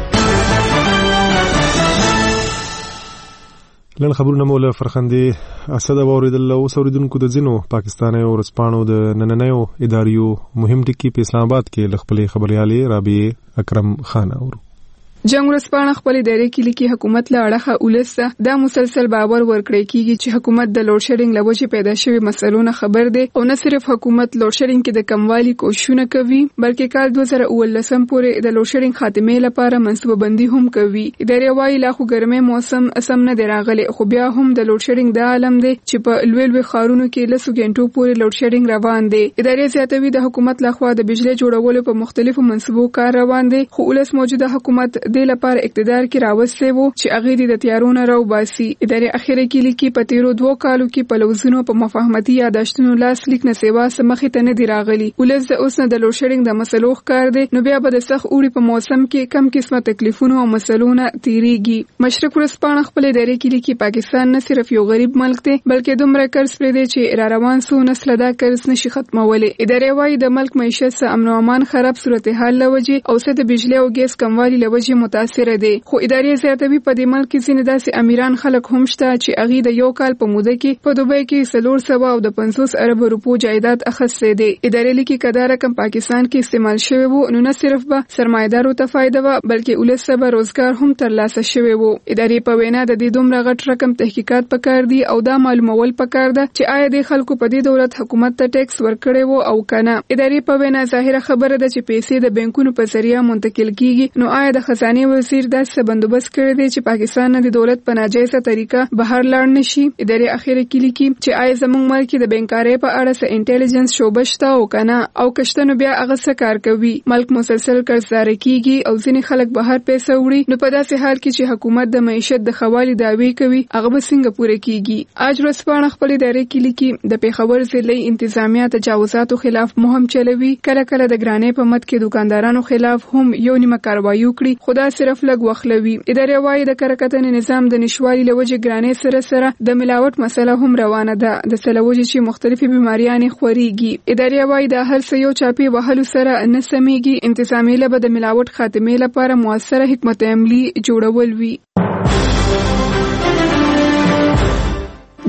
لن خبرونه مو له فرخندې اسد اوریدل او اوریدونکو د ځینو پاکستاني او رسپانو د نننیو اداریو مهم ټکی په اسلام آباد کې لخپلې خبريالي رابعه اکرم خان اورو. جنگ ورسپانه خپل ادارې کې لیکي حکومت له اړخه ولسته دا مسلسل باور ورکړی کیږي چې حکومت د لوډ شیډینګ لوجه پیدا شوی مسلونه خبر دی او نه صرف حکومت لوډ شیډینګ کې د کموالي کوششونه کوي بلکې کال دوه زره اولسم پورې د لوډ شیډینګ خاتمه لپاره منصوبه بندي هم کوي. ادارې وايي لا خو ګرمه موسم اسم نه دراغلي خو بیا هم د لوډ شیډینګ د عالم دی چې په لوی لوی خارونو کې لسو غنټو پورې لوډ شیډینګ روان دی. ادارې زیاتوي د حکومت لخوا د بجلی جوړولو په مختلفو منصوبو کار روان دی خو ولس موجوده حکومت د لپاره اقتدار کې راوستي وو چې اغه د تیارونو راو باسي. ادارې اخیره کې لیکي په تیرو دوه کالو کې په لوزونو په مفاهمتي یاداشتونو لاس لیک نه سیوا سمخې ته نه دی راغلي. ولز د اوس نه د لوډ شیډینګ د مسلو ښکار دی نو بیا به د سخت اوړي په موسم کې کم قسمه تکلیفونه او مسلونه تیریږي. مشرق ورسپانه خپل ادارې کې لیکي پاکستان نه صرف یو غریب ملک دی بلکې دومره قرض پرې دی چې را روان سو نسل دا قرض نشي ختمولې. ادارې وايي د ملک معیشت سره امن او امان خراب صورتحال لوجه او سه د بجلی او ګیس کموالي لوجه متاثر دي. خو ادارې زیاتوي په دې ملک کې ځینې داسې امیران خلک هم شته چې اغه د یو کال په موده کې په دوبۍ کې سلور سوا او د پنځوس ارب روپو جایداد اخیسته دي. ادارې لیکي کدا رقم پاکستان کې استعمال شوی وو نو نه صرف به سرمایدارو ته فائدہ و بلکې ولس به روزګار هم ترلاسه شوی وو. ادارې په وینا د دې دومره غټ رقم تحقیقات پکار دي او دا معلومول پکار ده چې آیا د خلکو په دې دولت حکومت ته ټیکس ورکړي وو او کنه. ادارې په وینا ظاهره خبره ده چې پیسې د بانکونو په ذریعہ منتقل کیږي نو آیا د خزانه وزیر داسې بندوبست کړی دی چې پاکستان نه د دولت په ناجایزه طریقه بهر لاړ نشي. ادارې اخیره کې لیکي چې آیا زموږ ملک د بانکارۍ په اړه څه انټيليجنس شوبه شته او کنه او کشتنو بیا هغه څه کار کوي. ملک مسلسل قرضدار کیږي او ځینې خلک بهر پیسې وړي نو په داسې حال کې چې حکومت د معیشت د خوالي دعوی کوي هغه به څنګه پوره کیږي. اج ورځپاڼه خپل ادارې کې لیکي د پیښور ضلعي انتظامیه تجاوزاتو خلاف مهم چلوي. کله کله د ګرانې په مت کې دکاندارانو خلاف هم یو نیمه کاروایی وکړي خدا صرف لګ وخلوي. ادارې وايي د کرکټن نظام د نشوالي لوجه ګرانې سره سره د ملاوت مسله هم روانه ده د سلوجه چې مختلفي بیماریاں خوريږي. ادارې وايي د هر څه یو چاپی وهلو سره نه سميږي. انتظامی له د ملاوت خاتمه لپاره موثره حکمت عملی جوړول وي.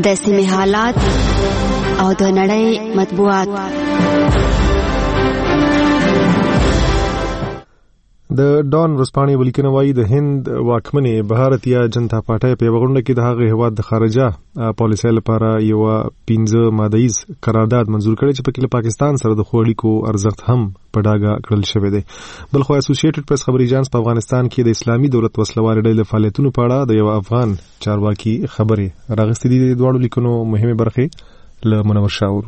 د سیمې حالات او د نړۍ مطبوعات. د ډان ورځپاڼې ولیکنه وايي د هند واکمنې بهارتیا جنتا پارټۍ په یوه غونډه کې د هغه هیواد د خارجه پالیسۍ لپاره یو پنځه مادهیز قرارداد منزور کړی چې پکې له پاکستان سره د ښو اړیکو ارزښت هم په ډاګه کړل شوی دی. بلخو اسوسییټډ پریس خبري اژانس په افغانستان کې د اسلامي دولت وسلوالې ډلې فعالیتونو په اړه د یو افغان چارواکي خبرې راغستې دي. د دواړو لیکنو مهمه برخې له منور شاور.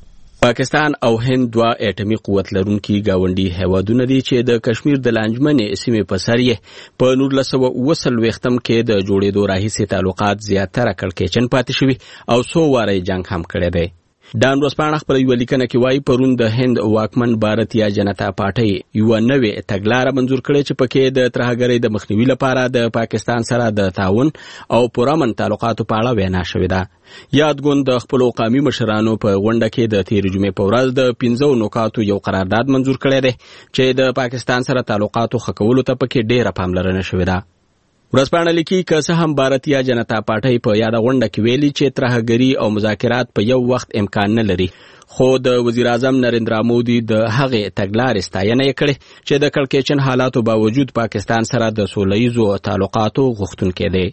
پاکستان او هند دوه اټومي قوت لرونکي گاونډي هیوادونه دي چې د کشمیر د لانجمنې سیمې په سر یې په نولس سوه اوه څلوېښتم کې د جوړېدو راهیسې تعلقات زیاتره کړکېچن پاتې شوي او څو واره جنګ هم کړی دی. ډان ورځپاڼه خپله یوه لیکنه کې وایي پرون د هند واکمن بھارتیا جنتا پارټۍ یوه نوې تګلاره منظور کړې چې پکې د ترهګرۍ د مخنیوي لپاره د پاکستان سره د تعاون او پرامن تعلقاتو په اړه وینا شوې ده. یادګوند د خپلو قومي مشرانو په غونډه کې د تېرې جمعې په ورځ د پنځو نکاتو یو قرارداد منظور کړی دی چې د پاکستان سره تعلقاتو ښه کولو ته پکې ډېره پاملرنه شوې ده. ورځپاڼه لیکي که څه هم بھارتیا جنتا پارټۍ په یاده غونډه کې ویلي چې ترهګري او مذاکرات په یو وخت امکان نه لري، خو د وزیر اعظم نریندرا مودي د هغې تګلارې ستاینه یې کړې چې د کړکېچن حالاتو باوجود پاکستان سره د سوله ییزو تعلقاتو غوښتونکی دی.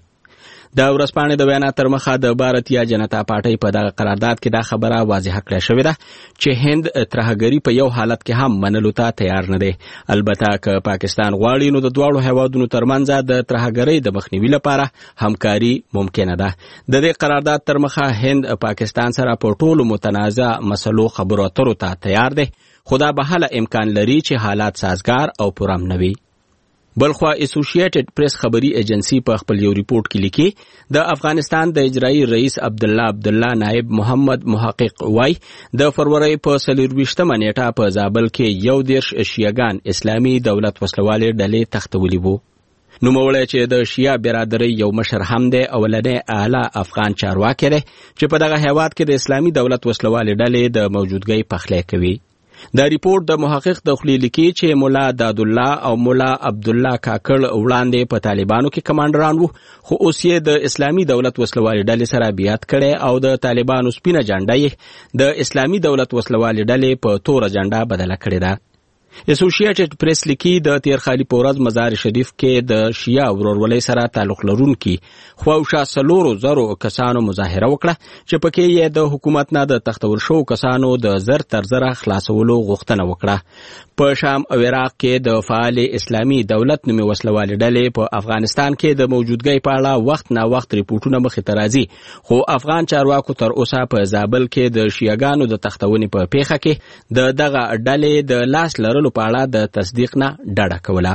د ورځپاڼې د وینا تر مخه د بھارتیا جنتا پارټۍ په دغه قرارداد کې دا خبره واضحه کړې شوې ده چې هند ترهګري په یو حالت کې هم منلو ته تیار نه دی. البته که پاکستان غواړي نو د دواړو هیوادونو ترمنځ د ترهګرۍ د مخنیوي لپاره همکاري ممکنه ده. د دې قرارداد تر مخه هند پاکستان سره په ټولو متنازع مسلو خبرو اترو ته تیار دی، خو دا به هله امکان لري چې حالات سازګار او پرامن وي. بلخوا اسوسییټډ پریس خبري ایجنسی په خپل یو ریپورت کې لیکي د افغانستان د اجرایي رئیس عبدالله عبدالله نائب محمد محقق وای د فروری په څلرویشتمه نیټه په زابل کې یو دېرش شیعګان اسلامي دولت وسلوالې ډلې تښتولي وو. نوموړی چې د شیعه برادرۍ یو مشر هم دی اولنی اعلی افغان چارواکی دی چې په دغه هیواد کې د اسلامي دولت وسلوالې ډلې د موجودګۍ پخلی کوي. دا ریپورت د محقق د خولې لیکي چې مولا دادالله او مولا عبدالله کاکړ وړاندې په طالبانو کې کمانډران وو، خو اوس یې د اسلامي دولت وسلوالې ډلې سره بیعت کړی او د طالبانو سپینه جنډه یې د اسلامي دولت وسلوالې ډلې په توره جنډه بدله کړې ده. اسوسییټډ پریس لیکي د تیرخالي په ورځ مزار شریف کې د شیعه ورورولۍ سره تعلق لرونکي خواوشا څلورو زرو کسانو مظاهره وکړه چې پکې یې د حکومت نه د تختول شوو کسانو د زر تر زره خلاصولو غوښتنه وکړه. په شام او عراق کې د فعال اسلامي دولت نومې وسلوالې ډلې په افغانستان کې د موجودګۍ په اړه وخت نا وخت ریپورټونه مخې ته راځي، خو افغان چارواکو تر اوسه په زابل کې د شیعګانو د تختونې په پیښه کې د دغه ډلې د لاس لرلو په اړه د تصدیق نه ډډه کوله.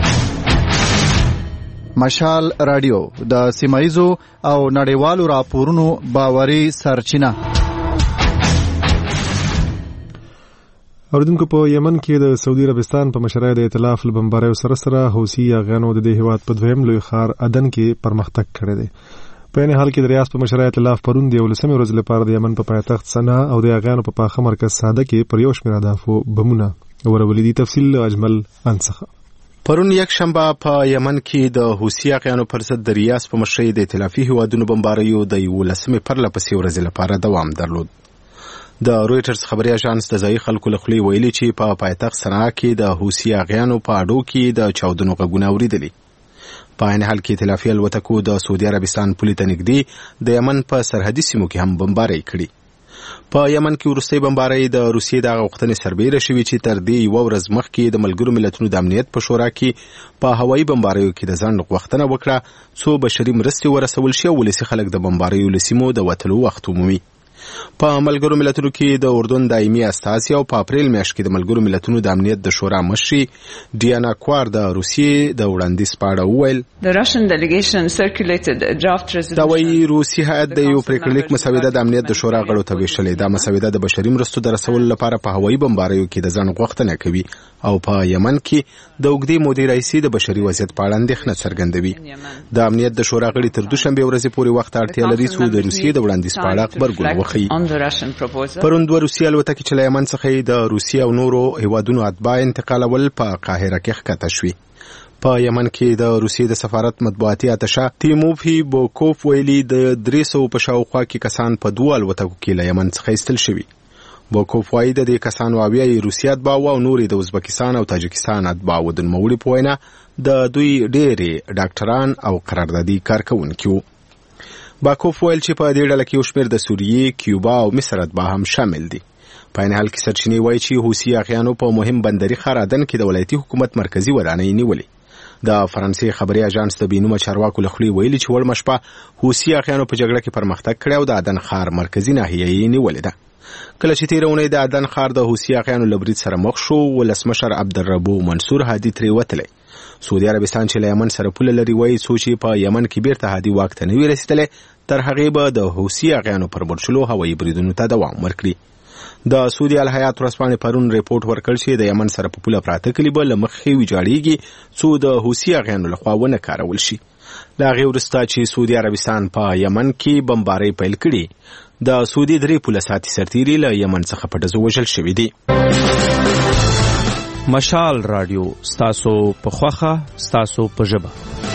مشال رادیو د سیمایزو او نړیوالو راپورونو باوري سرچینه. اوریدونکو په یمن کې د سعودي عربستان په مشرۍ د ائتلاف له بمباریو سره سره حوثي یاغیانو د دې هیواد په دویم لوی ښار عدن کې پرمختګ کړی دی. په عین حال کې د ریاض په مشرۍ ائتلاف پرون د یولسمې ورځې لپاره د یمن په پایتخت سنا او د یاغیانو په پاخه مرکز ساده کې پر یو شمېر اهدافو بمونه ورولې دي. تفصیل اجمل انڅخه. پرون یک شنبه په یمن کې د حوثي یاغیانو پر ضد د ریاض په مشرۍ د ائتلافي هیوادونو بمباریو د یولسمې پرله پسې ورځې لپاره دوام درلود. د رویټرز خبري اژانس د ځایي خلکو له خولې ویلي چې په پایتخت صنعا کې د حوثي یاغیانو په اډو کې د چاودنو غږونه اورېدلي. په عین حال کې ائتلافي الوتکو د سعودي عربستان پولې ته نږدې د یمن په سرحدي سیمو کې هم بمبارۍ کړي. په یمن کې وروستۍ بمبارۍ د روسیې دغه غوښتنې سربیره شوې چې تر دې یوه ورځ مخکې د ملګرو ملتونو د امنیت په شورا کې په هوایي بمباریو کې د ځنډ غوښتنه وکړه څو بشري مرستې ورسول شي او ولسي خلک د بمباریو له سیمو د وتلو وخت ومومي. په ملګرو ملتونو کې د اردن دایمي استازي او په اپریل میاشت کې د ملګرو ملتونو د امنیت د شورا مشري ډیانا کوار د روسیې د وړاندیز په اړه وویل دا وایي روسي هیات د یو پریکړلیک مسوده د امنیت د شورا غړو ته ویشلې. دا مسوده د بشري مرستو د رسولو لپاره په هوایي بمباریو کې د ځنډ غوښتنه کوي او په یمن کې د اوږدې مودې راهیسې د بشري وضعیت په اړه اندېښنه څرګندوي. د امنیت د شورا غړي تر دوشنبې ورځې پورې وخت اړتیا لري چې د روسیې د وړاندیز په اړه خبرګون وښيي. پرون دوه روسي الوتکې چې له یمن څخه د روسیې او نورو هیوادونو اتباع انتقالول په قاهره کې ښکته شوي. په یمن کې د روسیې د سفارت مطبوعاتي اتشه تیموفي بوکوف ویلي د درې سوه په شاوخوا کې کسان په دوه الوتکو کې له یمن څخه ایستل شوي. بوکوف وایي د دې کسانو اویا یې روسیې اتباع او نور د ازبکستان او تاجکستان اتباع و. د نوموړي په وینا د دوی ډېرې ډاکټران او قراردادي کارکوونکي وو. باکوف ویل چې په دې ډله کې یو شمېر د سوریې، کیوبا او مصر اتباع هم شامل دي. په عین حال کې سرچینې وایي چې حوثي اغیانو په مهم بندري ښار عدن کې د ولایتي حکومت مرکزي ودانۍ نیولې. د فرانسې خبري اژانس د بېنومه چارواکو له خولې ویلي چې وړمه شپه حوثي اغیانو په جګړه کې پرمختګ کړی او د عدن ښار مرکزي ناحیه یې نیولې ده. کله چې تېره اونۍ د عدن ښار د حوثي اغیانو له برید سره مخ شو، ولسمشر عبدالربو منصور هادي ترې وتلی. سعودي عربستان چې له یمن سره پوله لري وایي څو چې په یمن کې بیرته هادي واک ته نه وي رسېدلی، تر هغې به د حوثي اغیانو پر برشلو هوایي بریدونو ته دوام ورکړي. د سعودي الهیات ورځپاڼې پرون ریپورټ ورکړ چې د یمن سره په پوله پراته کلي به له مخکې ویجاړېږي څو د حوثي اغیانو لخوا ونه کارول شي. له هغې وروسته چې سعودي عربستان په یمن کې بمبارۍ پیل کړي، د سعودي درې پوله ساتي سرتیري له یمن څخه په ډزو وژل شوي دي. مشال رادیو ستاسو په خوښه، ستاسو په ژبه.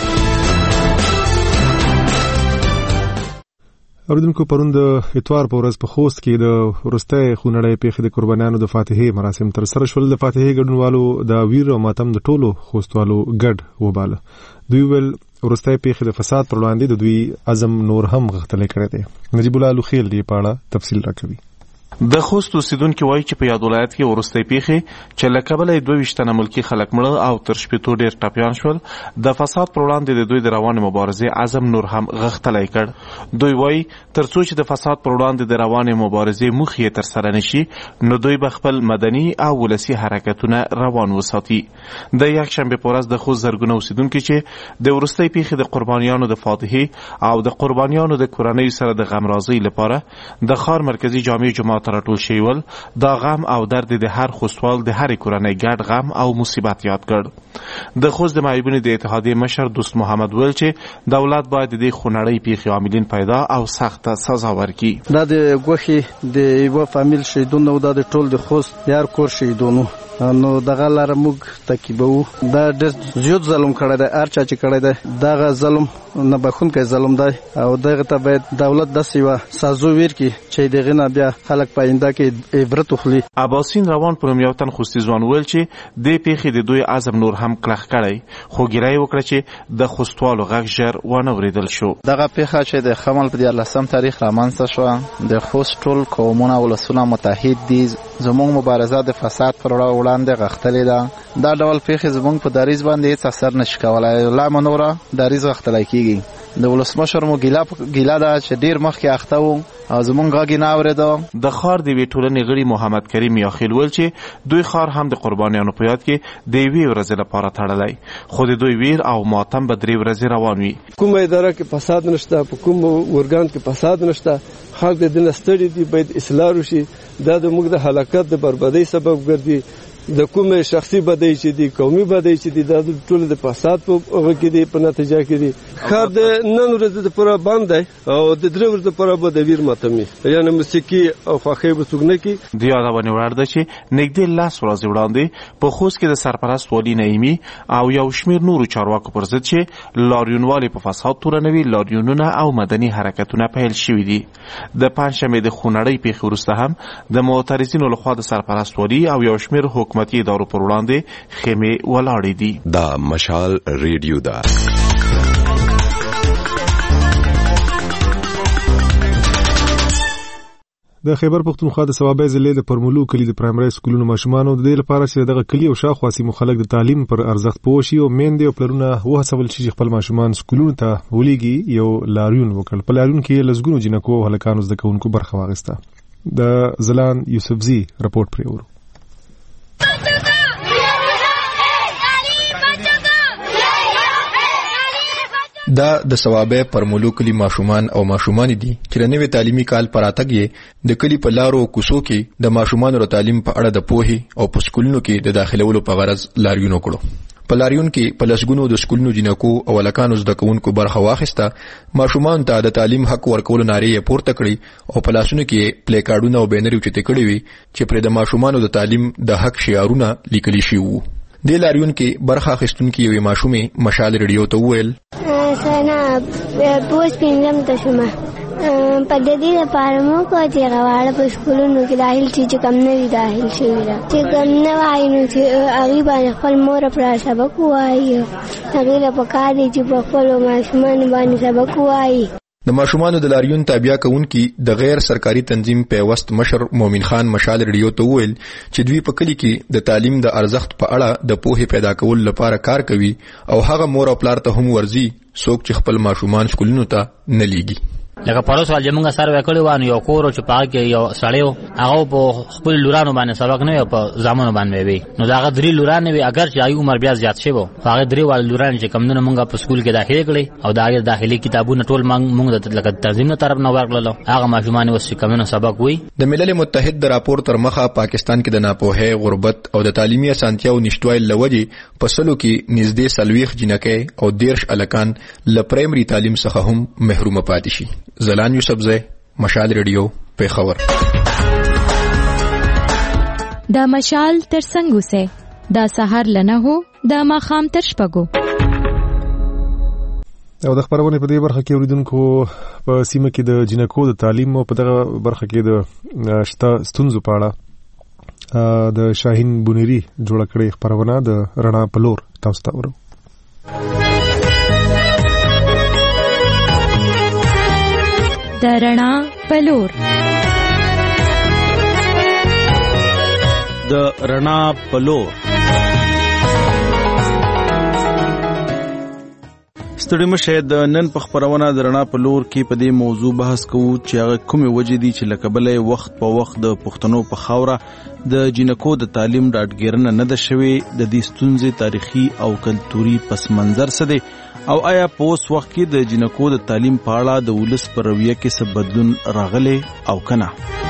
اوریدونکو، پرون د اتوار په ورځ په خوست کې د وروستۍ خونړۍ پیښې د قربانیانو د فاتحې مراسم ترسره شول. د فاتحې ګډونوالو د ویر او ماتم د ټولو خوستوالو ګډ وباله. دوی ویل وروستۍ پیښې د فساد پر وړاندې د دوی عزم نور هم غښتلی کړی دی. نجیب الله لوخیل دې په اړه تفصیل راکوي. د خوست اوسیدونکي وایي چې په یاد ولایت کې وروستۍ پیښې چې له کبله یې دوه ویشت تنه ملکي خلک مړه او تر شپېتو ډېر ټپیان شول، د فساد پر وړاندې د دوی د روانې مبارزې عزم نور هم غښتلی کړ. دوی وایي تر څو چې د فساد پر وړاندې د روانې مبارزې موخې یې ترسره نشي، نو دوی به خپل مدني او ولسي حرکتونه روان وساتي. د یکشنبې په ورځ د خوست زرګونه اوسیدونکي چې د وروستۍ پیښې د قربانیانو د فاتحې او د قربانیانو د کورنیو سره د غمرازۍ لپاره د ښار مرکزي جامع جومات راټول شوي ول. دا غم او درد د هر خوستوال د هرې کورنۍ ګډ غم او مصیبت یاد کړ. د خوست د معیوبینو د اتحادیې مشر دوست محمد ویل چې دولت باید د دې خونړۍ پیښې عاملین پیدا او سخته سزا ورکړي. دا د ګوښې د یوه فامیل شهیدون او دا د ټول د خوست یار کور شهیدونو، نو دغه لاره موږ تعقیبوو. دا ډېر زیات ظلم کړی دی، هر چا چې کړی دی دغه ظلم نه بخښونکی ظلم دی او دغه ته باید دولت داسې یوه سازو ورکړي چې د هغې نه بیا خلک په آینده کې عبرت وخلي. عباسین روان پر یو تن خوستي ځوان ویل چې دې پیښې د دوی عزم نور هم کلک کړی، خو ګیله یې وکړه چې د خوستوالو غږ ژر ونه اورېدل شو. دغه پیښه چې د خمل په دیارلسم تاریخ رامنځته شوه، د خوست ټول قومونه او ولسونه متحد دي. زموږ مبارزه د فساد پر وړاندې غښتلې ده. دا ډول پیښې زموږ په دریځ باندې هېڅ اثر نشي کولی، لا منوره دریځ غښتلی کېږي. د ولسمشر مو ګیله ده چې ډېر مخکې اخته وو او زمونږ غږ یې نه اورېده. د ښار د یوې ټولنې غړي محمد کریم یاخیل ویل چې دوی ښار هم د قربانیانو په یاد کې د یوې ورځې لپاره تړلی، خو د دوی ویر او ماتم به درې ورځې روان وي. کومه اداره کې فساد نشته، په کوم ارګان کې فساد نشته، خلک د دې نه ستړي دي، باید اصلاح وشي. دا د موږ د هلاکت د بربادۍ سبب ګرځي. د کومه شخصي بدۍ چې دي، قومي بدۍ چې دي، دا ټول د فساد په هغه کې دي، په نتیجه کې دي. ښار د نن ورځې دپاره بند دی او د درې ورځې دپاره به د ویر ماتم وي، یعنې موسیقي او خوښۍ به څوک نه کړي. د یادونې وړ ده چې نږدې لس ورځې وړاندې په خوست کې د سرپرست والي نعیمي او یو شمېر نورو چارواکو پر ضد چې لاریونوالې په فساد تورنوي، لاریونونه او مدني حرکتونه پیل شوي دي. د پنجشنبې د خونړۍ پیښې وروسته هم د معترضینو لخوا د سرپرست والي او یو شمېر حکومتي ادارو پر وړاندې خیمې ولاړې دي. دا مشال ریډیو ده. د خیبر پختونخوا د صوابۍ ضلع د پرملو کلي د پرایمري سکولونو ماشومانو د دې لپاره چې دغه کلي او شاوخوا سیمو خلک د تعلیم پر ارزښت پوه شي او میندې او پلرونه وهڅول شي چې خپل ماشومان سکولونو ته ولېږي، یو لاریون وکړ. په لاریون کې لسګونو جینکو او هلکانو زده کوونکو برخه واخیسته. د زلان یوسفزي رپورټ پرې ورو. دا د صوابۍ پرملو کلي ماشومان او ماشومانې دي چې د نوي تعلیمي کال پر راتګ یې د کلي په لارو او کوڅو کې د ماشومانو د تعلیم په اړه د پوهې او په سکولونو کې د داخلولو په غرض لاریون وکړو. په لاریون کې په لسګونو د سکولونو جینکو او هلکانو زده کوونکو برخه واخیسته. ماشومانو ته د تعلیم حق ورکولو نارې یې پورته کړې او په لاسونو کې پلی کارډونه او بینرې اوچتې کړې وي چې پرې د ماشومانو د تعلیم د حق شعارونه لیکلي شوي وو. د لاریون کې برخه اخیستونکو یوې ماشومې مشال ریډیو ته وویل سنا پوس پینځم ته شومه په دې لپاره مو کو چې غواړم په سکولونو کې داخل شي چې کم نه وي داخل شي چې کم نه وای نو چې هغه باندې خپل مور پر سبق وایي هغه له پکاري چې په خپل ماشومان باندې سبق وایي. د ماشومانو د لاریون تابع کوونکي د غیر سرکاري تنظیم پیوست مشر مومن خان مشال ریډیو ته وویل چې دوی په کلی کې د تعلیم د ارزښت په اړه د پوهې پیدا کول لپاره کار کوي او هغه مور او پلار ته هم ورځي څوک چې خپل ماشومان سکولونو ته نه لیږي. لکه پروس ول جمونږه سره وکړی وانه یو کور چې پاک یو سړیو هغه په خپل لورانو باندې سبق نه په ځامنو باندې وی نو دا غدري لوران وی اگر چې ایو عمر بیا زیات شي وو هغه درې وال لوران چې کمونه مونږه په سکول کې داخلي کړي او دا غیر داخلي کتابونه ټول مونږ د لکه تنظیم نه طرف نه ورغلل هغه ماشومان وس چې کمونه سبق وی. د ملل متحد د راپور تر مخه پاکستان کې د ناپوهۍ غربت او د تعلیمي اسانتیاو نشټوالي لوجې په سلو کې نږدې سلويخ جنکې او دیرش الکان ل پرایمري تعلیم څخه هم محروم پاتې شي. زلان یوسف زه مشال ریډیو پیښور. دا مشال تر څنګه سه دا سحر لنه هو دا ماخام تر شپګو. او د خبرونه په دې برخه کې اوریدونکو په سیمه کې د جنکو د تعلیم او په دغه برخه کې د شته ستونزو په اړه د شاهین بونيري جوړ کړی خبرونه د رڼا پلور تاسو ته ورو. د رڼا پلور د رڼا پلور ستړي مشه د نن په خبرونه د رڼا پلور کې په دې موضوع بحث کوو چې هغه کومه وجې دي چې لکبلې وخت په وخت د پښتنو په خاوره د جنکو د تعلیم ډاټګیرنه نه ده شوی د دې ستونزې تاریخي او کلتوري پس منظر څه دی او آیا په اوس وخت کې د جنکو د تعلیم په اړه د ولس پر رویه کې څه بدلون راغلی او کنه.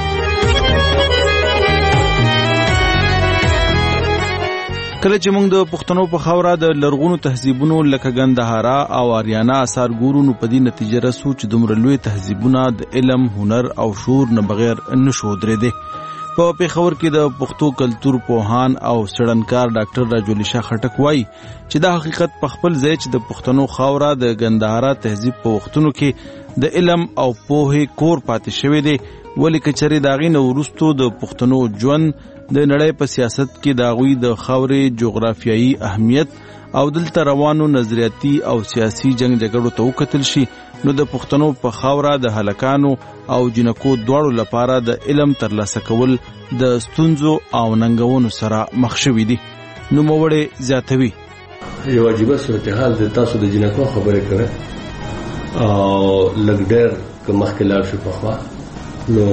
کله چې موږ د پښتنو په خاوره د لرغونو تهذیبونو لکه ګندهارا او آریانا اثار ګورو نو په دې نتیجه رسو چې دومره لوی تهذیبونه د علم هنر او شعور نه بغیر نشو درېدي. په پیښور کې د پښتو کلتور پوهان او سړنکار ډاکټر راجولی شاه خټک وایي چې دا حقیقت په خپل ځای چې د پښتنو خاوره د ګندهارا تهذیب په وختونو کې د علم او پوهې کور پاتې شوی دی ولې کچري داغې نه وروستو د پښتنو ژوند د نړۍ په سیاست کې داغوی د خاورې جغرافیایي اهمیت او دلته روانو نظریاتي او سیاسي جنگ جګړو ته وکتل شي نو د پښتنو په خاوره د هلکانو او جنکو دواړو لپاره د علم ترلاسه کول د ستونزو او ننګونو سره مخ شوي دي. نو موړې زیاتوي یو عجیبه صورتحال د تاسو د جنکو خبرې کړه او لږ ډېر که مخکې لاړ شو پخوا نو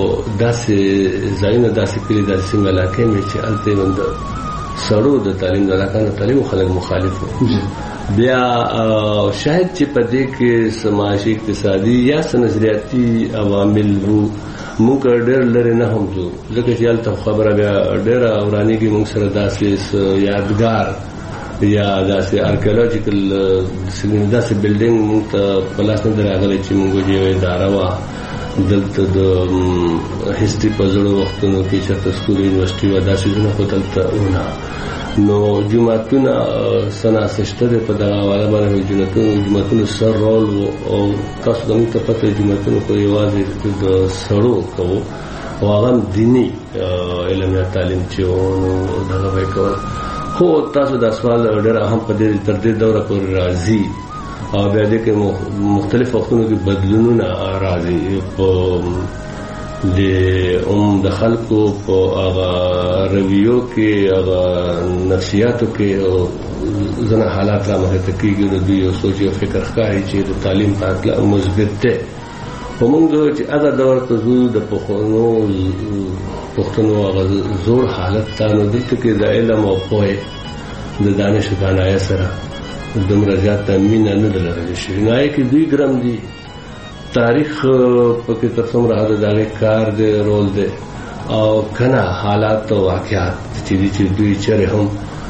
داسې ځایونه داسې کلي داسې سیمه علاقې مې چې هلته د سړو د تعلیم د علاقانو تعلیم خلک مخالف بیا شاید چې په دې کې سماجي اقتصادي یا نظریاتي عوامل وو موږ ډېر لري نه هم ځو ځکه چې هلته خبره بیا ډېره اوراني کې موږ سره داسې یادګار یا داسې ارکیولوژیکل داسې بلډینګ موږ ته په لاس نه راغلی چې موږ یو اداره وه دلته د هیستري په زړو وختونو کې چېرته سکول یونیورسټي وه دا څیزونه خو دلته ونه نو جوماتونه څه ناڅه شته دی په دغه حواله باندې جوماتونو سر رول او تاسو ته موږ ته پته وي جوماتونو خو یوازې د سړو کوو او هغه هم دیني علم یا تعلیم چې نو دغه به یې کول خو تاسو دا سوال ډېر هم په دې تر دې دوره پورې راځي او بیا دې کې مختلف وختونو کې بدلونونه راځي په د عم د خلکو په هغه رویو کې هغه نفسیاتو کې ځنه حالات رامنځته کېږي نو دوی یو سوچ یو فکر ښکاري چې د تعلیم په هکله مثبت دی خو موږ چې هغه دور ته ځو د پښتنو پښتنو هغه زوړ حالت ته نو دلته کې د علم او پوهې د دانش دانایه سره دومره زیاته مینه نه ده لرلی شوې نو هغې کې دوی ګرم دي تاریخ پکې تر څومره حده د هغې کار دی رول دی او کنه حالات او واقعات چې دي چې دوی چېرې هم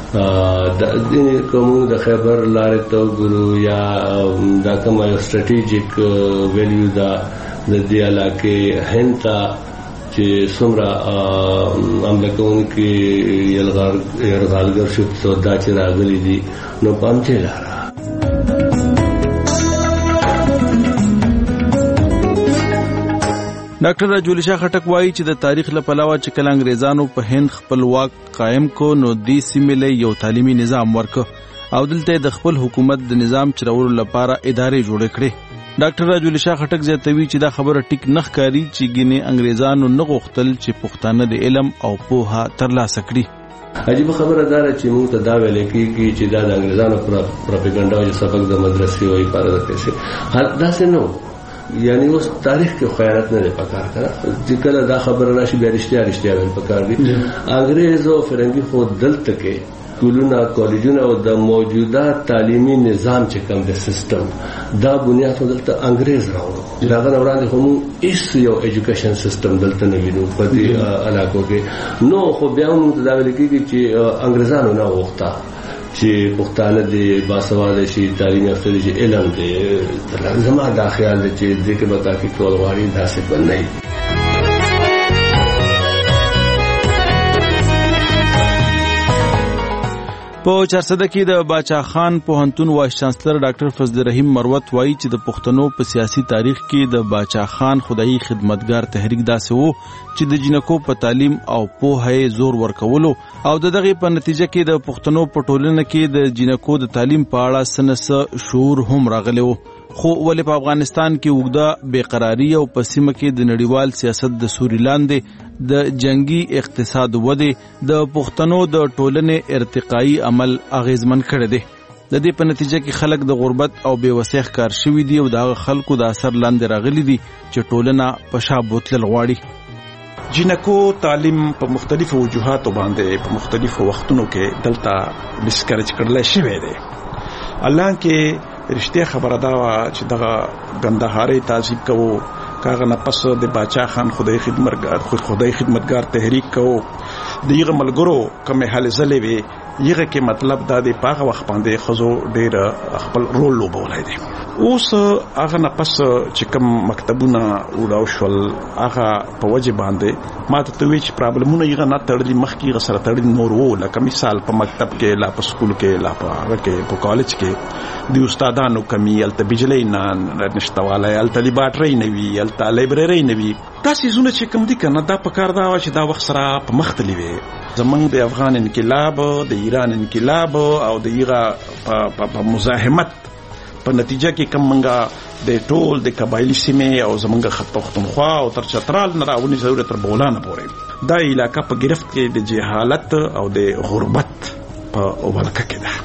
که موږ د خیبر لارې ته وګورو یا دا کومه یو سټریټیجیک ویلیو ده د دې علاقې هند ته چې څومره عمله کوونکي یرغالګر شو دا چې راغلي دي نو پام چې لاره ډاکټر راجولی شاه خټک وایي چې د تاریخ له پلوه چې کله انګریزانو په هند خپل واک قائم کو نو دې سیمې له یو تعلیمي نظام ورکه او دلته د خپل حکومت د نظام چلولو لپاره ادارې جوړې کړې. ډاکټر راجولی شاه خټک زیاتوي چې دا خبره ټیک نه ښکاري چې ګینه انګریزانو نه غوښتل چې پښتانه د علم او پوهه ترلاسه کړي. عجیب خبره ده چې موږ ته دا ویل کېږي چې دا د انګریزانو پروپاګاندا او سبق د مدرسې او عبارت کې دا څه نو یعنی اوس تاریخ کې خیانت نه پکار کړه چې کله دا خبره راشي بیا رښتیا رښتیا ویل پکار دي. انګریز او فرنګي خو دلته کې کولونه کالجونه او د موجوده تعلیمي نظام چې کوم د سیستم دا بنیاد دلته انګریز راوړو. داغه وړاندې هم هیڅ یو ایجوکیشن سیستم دلته نه وینو په دې علاقو کې. نو خو بیا موږ دا ویل کېږي چې انګریزانو نه وخته چې پښتانه د باسواده شي تعلیم یافته دي علم دي. زما دا خیال دی چې دې کې به تحقیق کول غواړي داسې بنئ. په چارسده کې د باچا خان پوهنتون وایس چانسلر ډاکټر فضل رحیم مروت وایي چې د پښتنو په سیاسي تاریخ کې د باچا خان خدایي خدمتګار تحریک داسې وو چې د جنکو په تعلیم او پوهه زور ورکولو او د دغه په نتیجه کې د پښتنو په ټولنه کې د جنکو د تعلیم په اړه سنس شعور هم راغلی وو. خو ولې په افغانستان کې وګړه بیقراری او په سیمه کې د نړیوال سیاست د سوري لاندې د جنگي اقتصاد وده د پښتنو د ټولنې ارتقائي عمل اغیزمن کړی دی. د دې په نتیجه کې خلک د غربت او بیوسۍ ښکار شوي دي او د خلکو د اثر لاندې راغلي دي چې ټولنه په شا بوتلل غواړي. جنکو تعلیم په مختلفو وجوهاتو باندې په مختلفو وختونو کې دلته ډسکریج کړل شوی دی. الله کې رښتیا خبره دا چې دغه ګندهاري تعذیب کوو کاغه نه پس د باچا خان خدای خدمتګار خدای خدمتګار تحریک کوو دغه ملګرو کوم حل زلې وي یغه کې مطلب دا دی پاغه وخت باندې خزو ډیر خپل رول لوبولای دي. اوس هغه نه پس چې کوم مکتبونه وډاو شول هغه په وجه باندې ماته ته ویچ پرابلمونه یغه نه تړلې مخکې غسر تړلې نور وو لکه مثال په مکتب کې لا په سکول کې لا په هغه کې په کالج کې د استادانو کمی الته بجلی نه نشتواله الته لیبارټری نه وی الته لایبرری نه وی تاسو زونه چې کوم دي کنه دا په کار دا چې دا وخت سره په مختلفي وي زمنګ د افغان انقلاب د ایران انقلاب او د ایران په مزاحمت په نتیجه کې کوم منګه د ټول د قبایلی سیمه او زمنګ خط پختونخوا او تر چترال نه راونی ضرورت تر بولانه پورې دا علاقہ په گرفت کې د جهالت او د غربت په ولکه کې ده.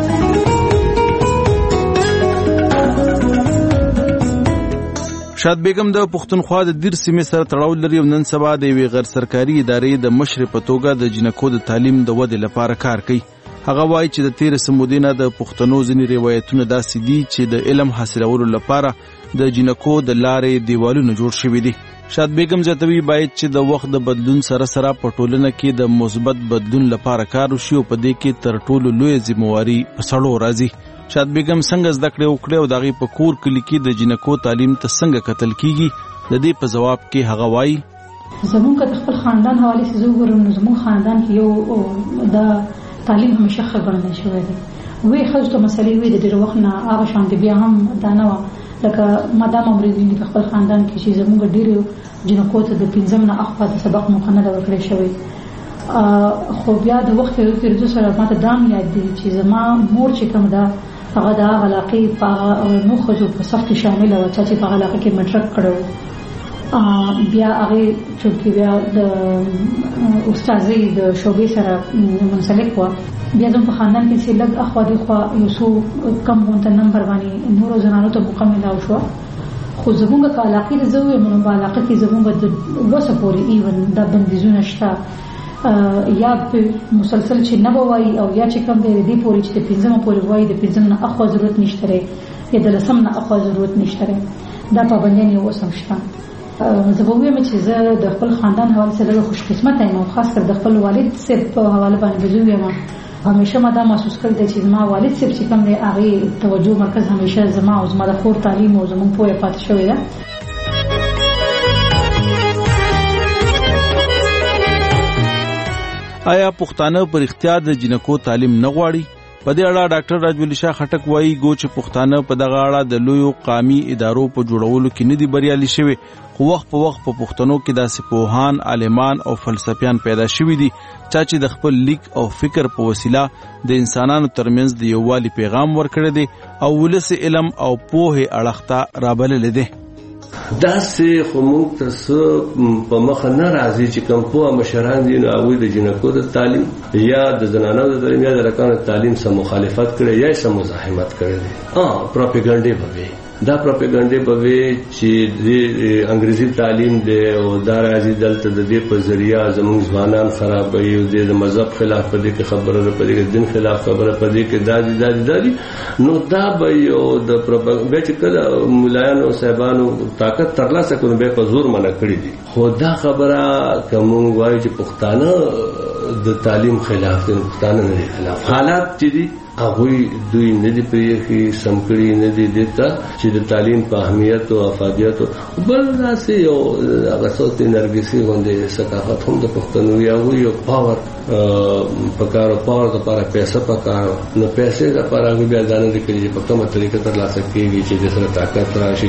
شاد بیگم د پښتونخوا د دیر سیمې سره تړاو لري او نن سبا د یوې غیر سرکاري ادارې د مشر په توګه د جنکو د تعلیم د ودې لپاره کار کوي. هغه وایي چې د تیر سمودینه د پښتنو ځینې روایتونه داسې دي چې د علم حاصلولو لپاره د جنکو د لارې دیوالونه جوړ شوي دي. شاد بیگم زیاتوي باید چې د وخت د بدلون سره سره په ټولنه کې د مثبت بدلون لپاره کار وشي او په دې کې تر ټولو لوی ذمہواری په سړو راځي. شاد بیگم څنګه زده کړې وکړې او دغه په کور کلی کې د جنکو تعلیم ته څنګه قتل کیږي د دې په جواب کې هغه وایي زموږ د خپل خاندان حواله سيزو ګورم زموږ خاندان کې یو د تعلیم همیشه خبرنه شوې ده وی خلک مسلې وی د ډېر وخت نه هغه شان دي بیا هم دا نه لکه مدام امریدي په خپل خاندان کې چې زموږ ډېر جنکو ته د پنځم نه اخوا د سبق مخنه ورکړې شوی خو بیا د وخت یو تر څو سره ماته دام یاد دي چې زما مور چې کوم ده هغه د علاقې په نو خزو په صف کې شامل و چې په علاقې کې مټرک کړو بیا هغه چې بیا د استادۍ د شوبې سره منسلک و بیا زموږ په خاندان کې چې لږ اخوا دی خو یو څو کم مونته نمبر باندې نور زنانو ته مکمل او شو خو زموږ په علاقې د زوی مونږ په علاقې کې زموږ د وسه پورې ایون د بندیزونه شته یا مسلسل چې نه وایي او یا چې کوم دی دې پورې چې د پنځم پورې وایي د پنځم نه اخوا ضرورت نشته یا د لسم نه اخوا ضرورت نشته دا پابندیان یو وسم شته. زه به وایم چې زه د خپل خاندان حواله سره خوش قسمت یم او خاص کر د خپل والد صاحب په حواله باندې زه وایم همیشه ما دا محسوس کړی چې زما والد صاحب چې کوم دی هغه توجه مرکز همیشه زما او زما د خور تعلیم او زموږ پوهه پاتې شوې ده. آیا پښتانه پر اختیار د جنکو تعلیم نه غواړي؟ په دې اړه ډاکټر راجولی شاه خټک وایي ګو چې پښتانه په دغه اړه د لویو قامي ادارو په جوړولو کې نه دي بریالي شوي، خو وخت په وخت په پښتنو کې داسې پوهان، عالمان او فلسفیان پیدا شوي دي چا چې د خپل لیک او فکر په وسیله د انسانانو ترمنځ د یووالي پیغام ورکړی دی او ولس علم او پوهې اړخ ته رابللی دی. داسې خو موږ ته څه په مخه نه راځي چې کوم پوه مشران دي نو هغوی د جنکو د تعلیم یا د زنانو د تعلیم یا د لکانو د تعلیم سره مخالفت کړی یا یې سره مزاحمت کړی دی. پروپاګانډې به وي، دا پروپاګانډې به وي چې د انګریزي تعلیم دی او دا راځي دلته د دې په ذریعه زموږ ځوانان خرابوي او د مذهب خلاف په دې کې خبره ده، په دې کې دین خلاف خبره، په دې کې دا دي دا دي دا دي نو دا به یو د پروپاګانډې چې کله ملایانو صاحبانو طاقت ترلاسه کړو به په زور منع کړی دي. خو دا خبره کوم وایي چې پښتانه د تعلیم خلاف دي، پښتانه نه دي خلاف. حالات چې دي هغوی دوی نه دي پرېښي، سم کړي نه دي دې ته چې د تعلیم په اهمیت او افادیت بل داسې یو هغه څه نرګسي غوندې ثقافت هم د پښتنو وي، هغوی یو پاور پکار او پاور دپاره پیسه پکار نو پیسې دپاره هغوی بیا دا نه دي کړي چې په کومه طریقه ترلاسه کېږي چې د سره طاقت راشي.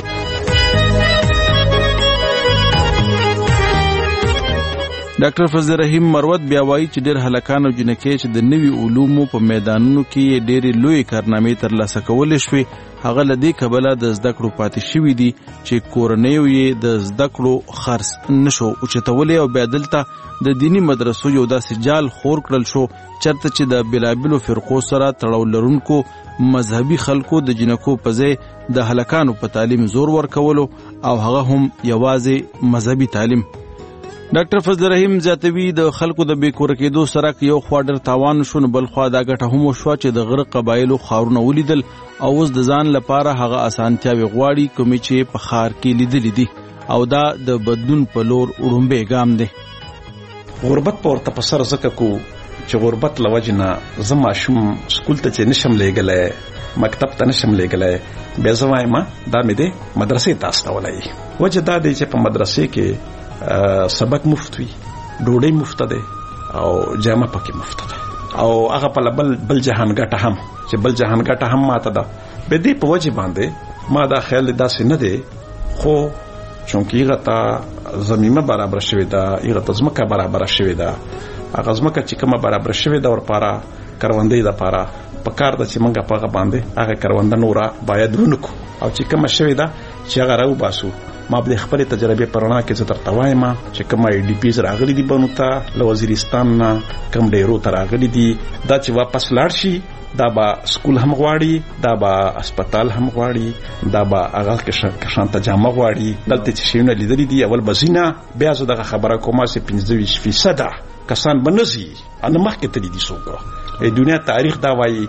ډاکټر فضل رحیم مروت بیا وایي چې ډېر هلکان او جنکۍ چې د نوي علومو په میدانونو کې ډېرې لویې کارنامې ترلاسه کولی شوې هغه له دې کبله د زده کړو پاتې شوي دي چې کورنیو یې د زده کړو خرڅ نشو اوچتولی او بیا دلته د دیني مدرسو یو داسې جال خور کړل شو چرته چې د بېلابېلو فرقو سره تړاو لرونکو مذهبي خلکو د جنکو په ځای د هلکانو په تعلیم زور ورکولو او هغه هم یوازې مذهبي تعلیم. ډاکټر فضل رحیم زیاتوي د خلکو د بیکوره کېدو سره یو خوا ډېر تاوان شو نو بل خوا دا ګټه هم وشوه چې د غره قبایلو ښارونه ولیدل او اوس د ځان لپاره هغه اسانتیاوې غواړي کومې چې په ښار کې لیدلې دي او دا د بدلون په لور وړومبی ګام دی. غربت په ورته په سر ځکه کو چې غربت له وجې نه زه ماشوم سکول ته چې نشم لیږلی، مکتب ته نشم لیږلی، بیا زه وایم دا مې دی مدرسې ته استولی. وجه دا دی چې په مدرسې کې سبق مفت وي، ډوډۍ مفت ده او جامه پکې مفت ده او هغه په بل بل جهان ګټه هم چې بل جهان ګټه هم ماته ده. به دې په وجه باندې ما دا خیال داسې نه دی خو چونکې هغه ته زمینه برابر شوې ده، هغه ته ځمکه برابر شوې ده، هغه ځمکه چې کومه برابر شوې ده ورپاره کروندې دپاره په کار ده چې موږ په هغه باندې هغه کرونده نوره باید ونکو او چې کومه شوې ده چې هغه راوباسو. ما به خپلې تجربې په رڼا کې زه درته وایم چې کوم آی ډي پیز راغلي دي بنو ته له وزیرستان نه کوم ډیرو ته راغلي دي دا چې واپس لاړ شي دا به سکول هم غواړي، دا به هسپتال هم غواړي، دا به هغه کې شانته جامه غواړي. دلته چې شیونه لیدلي دي اول به ځینه بیا زه دغه خبره کوم چې پنځه ویشت فیصده کسان به نه ځي هلته مخکې تللي دي څوک. دنیا تاریخ دا وایي.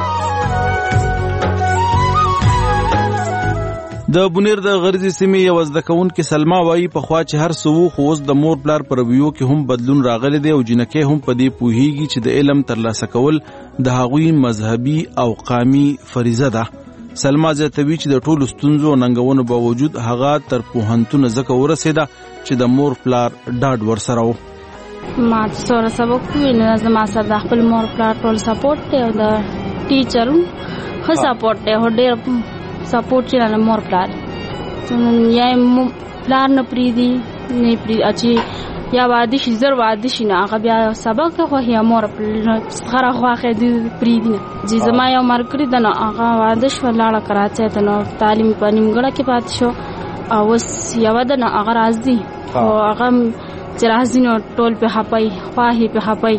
د بونیر د غرضی سیمې یو زده کوونکې سلما وایي پخوا چې هر څه وو خو اوس د مور پلار په رویو کې هم بدلون راغلی دی او جنکۍ هم په دې پوهیږي چې د علم ترلاسه کول د هغوی مذهبي او قامي فریضه ده. سلما زیاتوي چې د ټولو ستونزو او ننګونو باوجود هغه تر پوهنتونه ځکه ورسېده چې د مور پلار ډاډ ورسره و. ما سره سبق وینه زما سره د خپل مور پلار ټول سپورټ دی او د ټیچر ښه سپورټ دی، هو ډېر سپورټ چې نه مور پلار یا پلار نه پریدي نه پری اچي یا واده شي زر واده شي نه هغه بیا سبق ته خو یا مور خره خواخه دي پریدي نه چې زما یو مرګري د نه هغه واده شو لاړه کراچۍ ته نو تعلیم په نیمګړه کې پات شو او اوس یو د نه هغه راځي او هغه چې راځي نو ټول په خپای خواهي په خپای.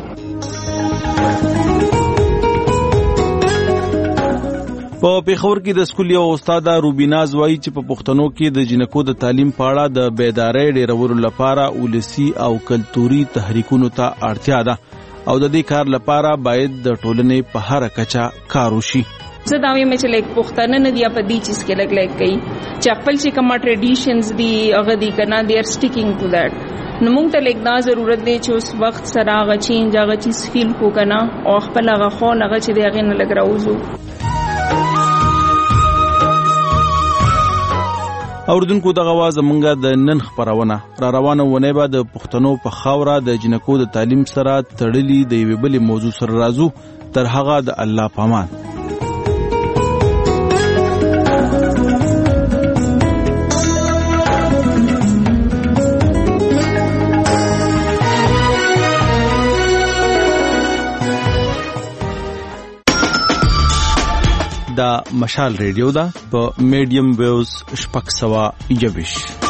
په پیښور کې د سکول یو استاد روبیناز وایي چې په پښتنو کې د جنکو د تعلیم په اړه د بیدارۍ ډیرولو لپاره ولسي او کلتوري تحریکونو ته اړتیا ده او د دې کار لپاره باید د ټولنې په هر کچه کار وشي. زه دا وایم چې لیک پښتانه نه دی په دې چیز کې لګ لګ کوي چې خپل چې کومه ټریډیشنز دی هغه دی کنه دی ار سټیکینګ ټو دیٹ. نو موږ ته لیک دا ضرورت دی چې اوس وخت سره هغه چینج هغه چیز فیل کو کنه او خپل هغه خو هغه چې دی هغه نه لګ راوځو. اوردونکو دغه واز مونږه د نن خبرونه را روانه ونه بعد د پښتنو په خاوره د جنکو د تعلیم سره تړلې د یوې بلې موضوع سره راځو تر هغه د الله پامان. دا مشال ریډیو دا په میډیم ویوز شپږ سوه یوویشت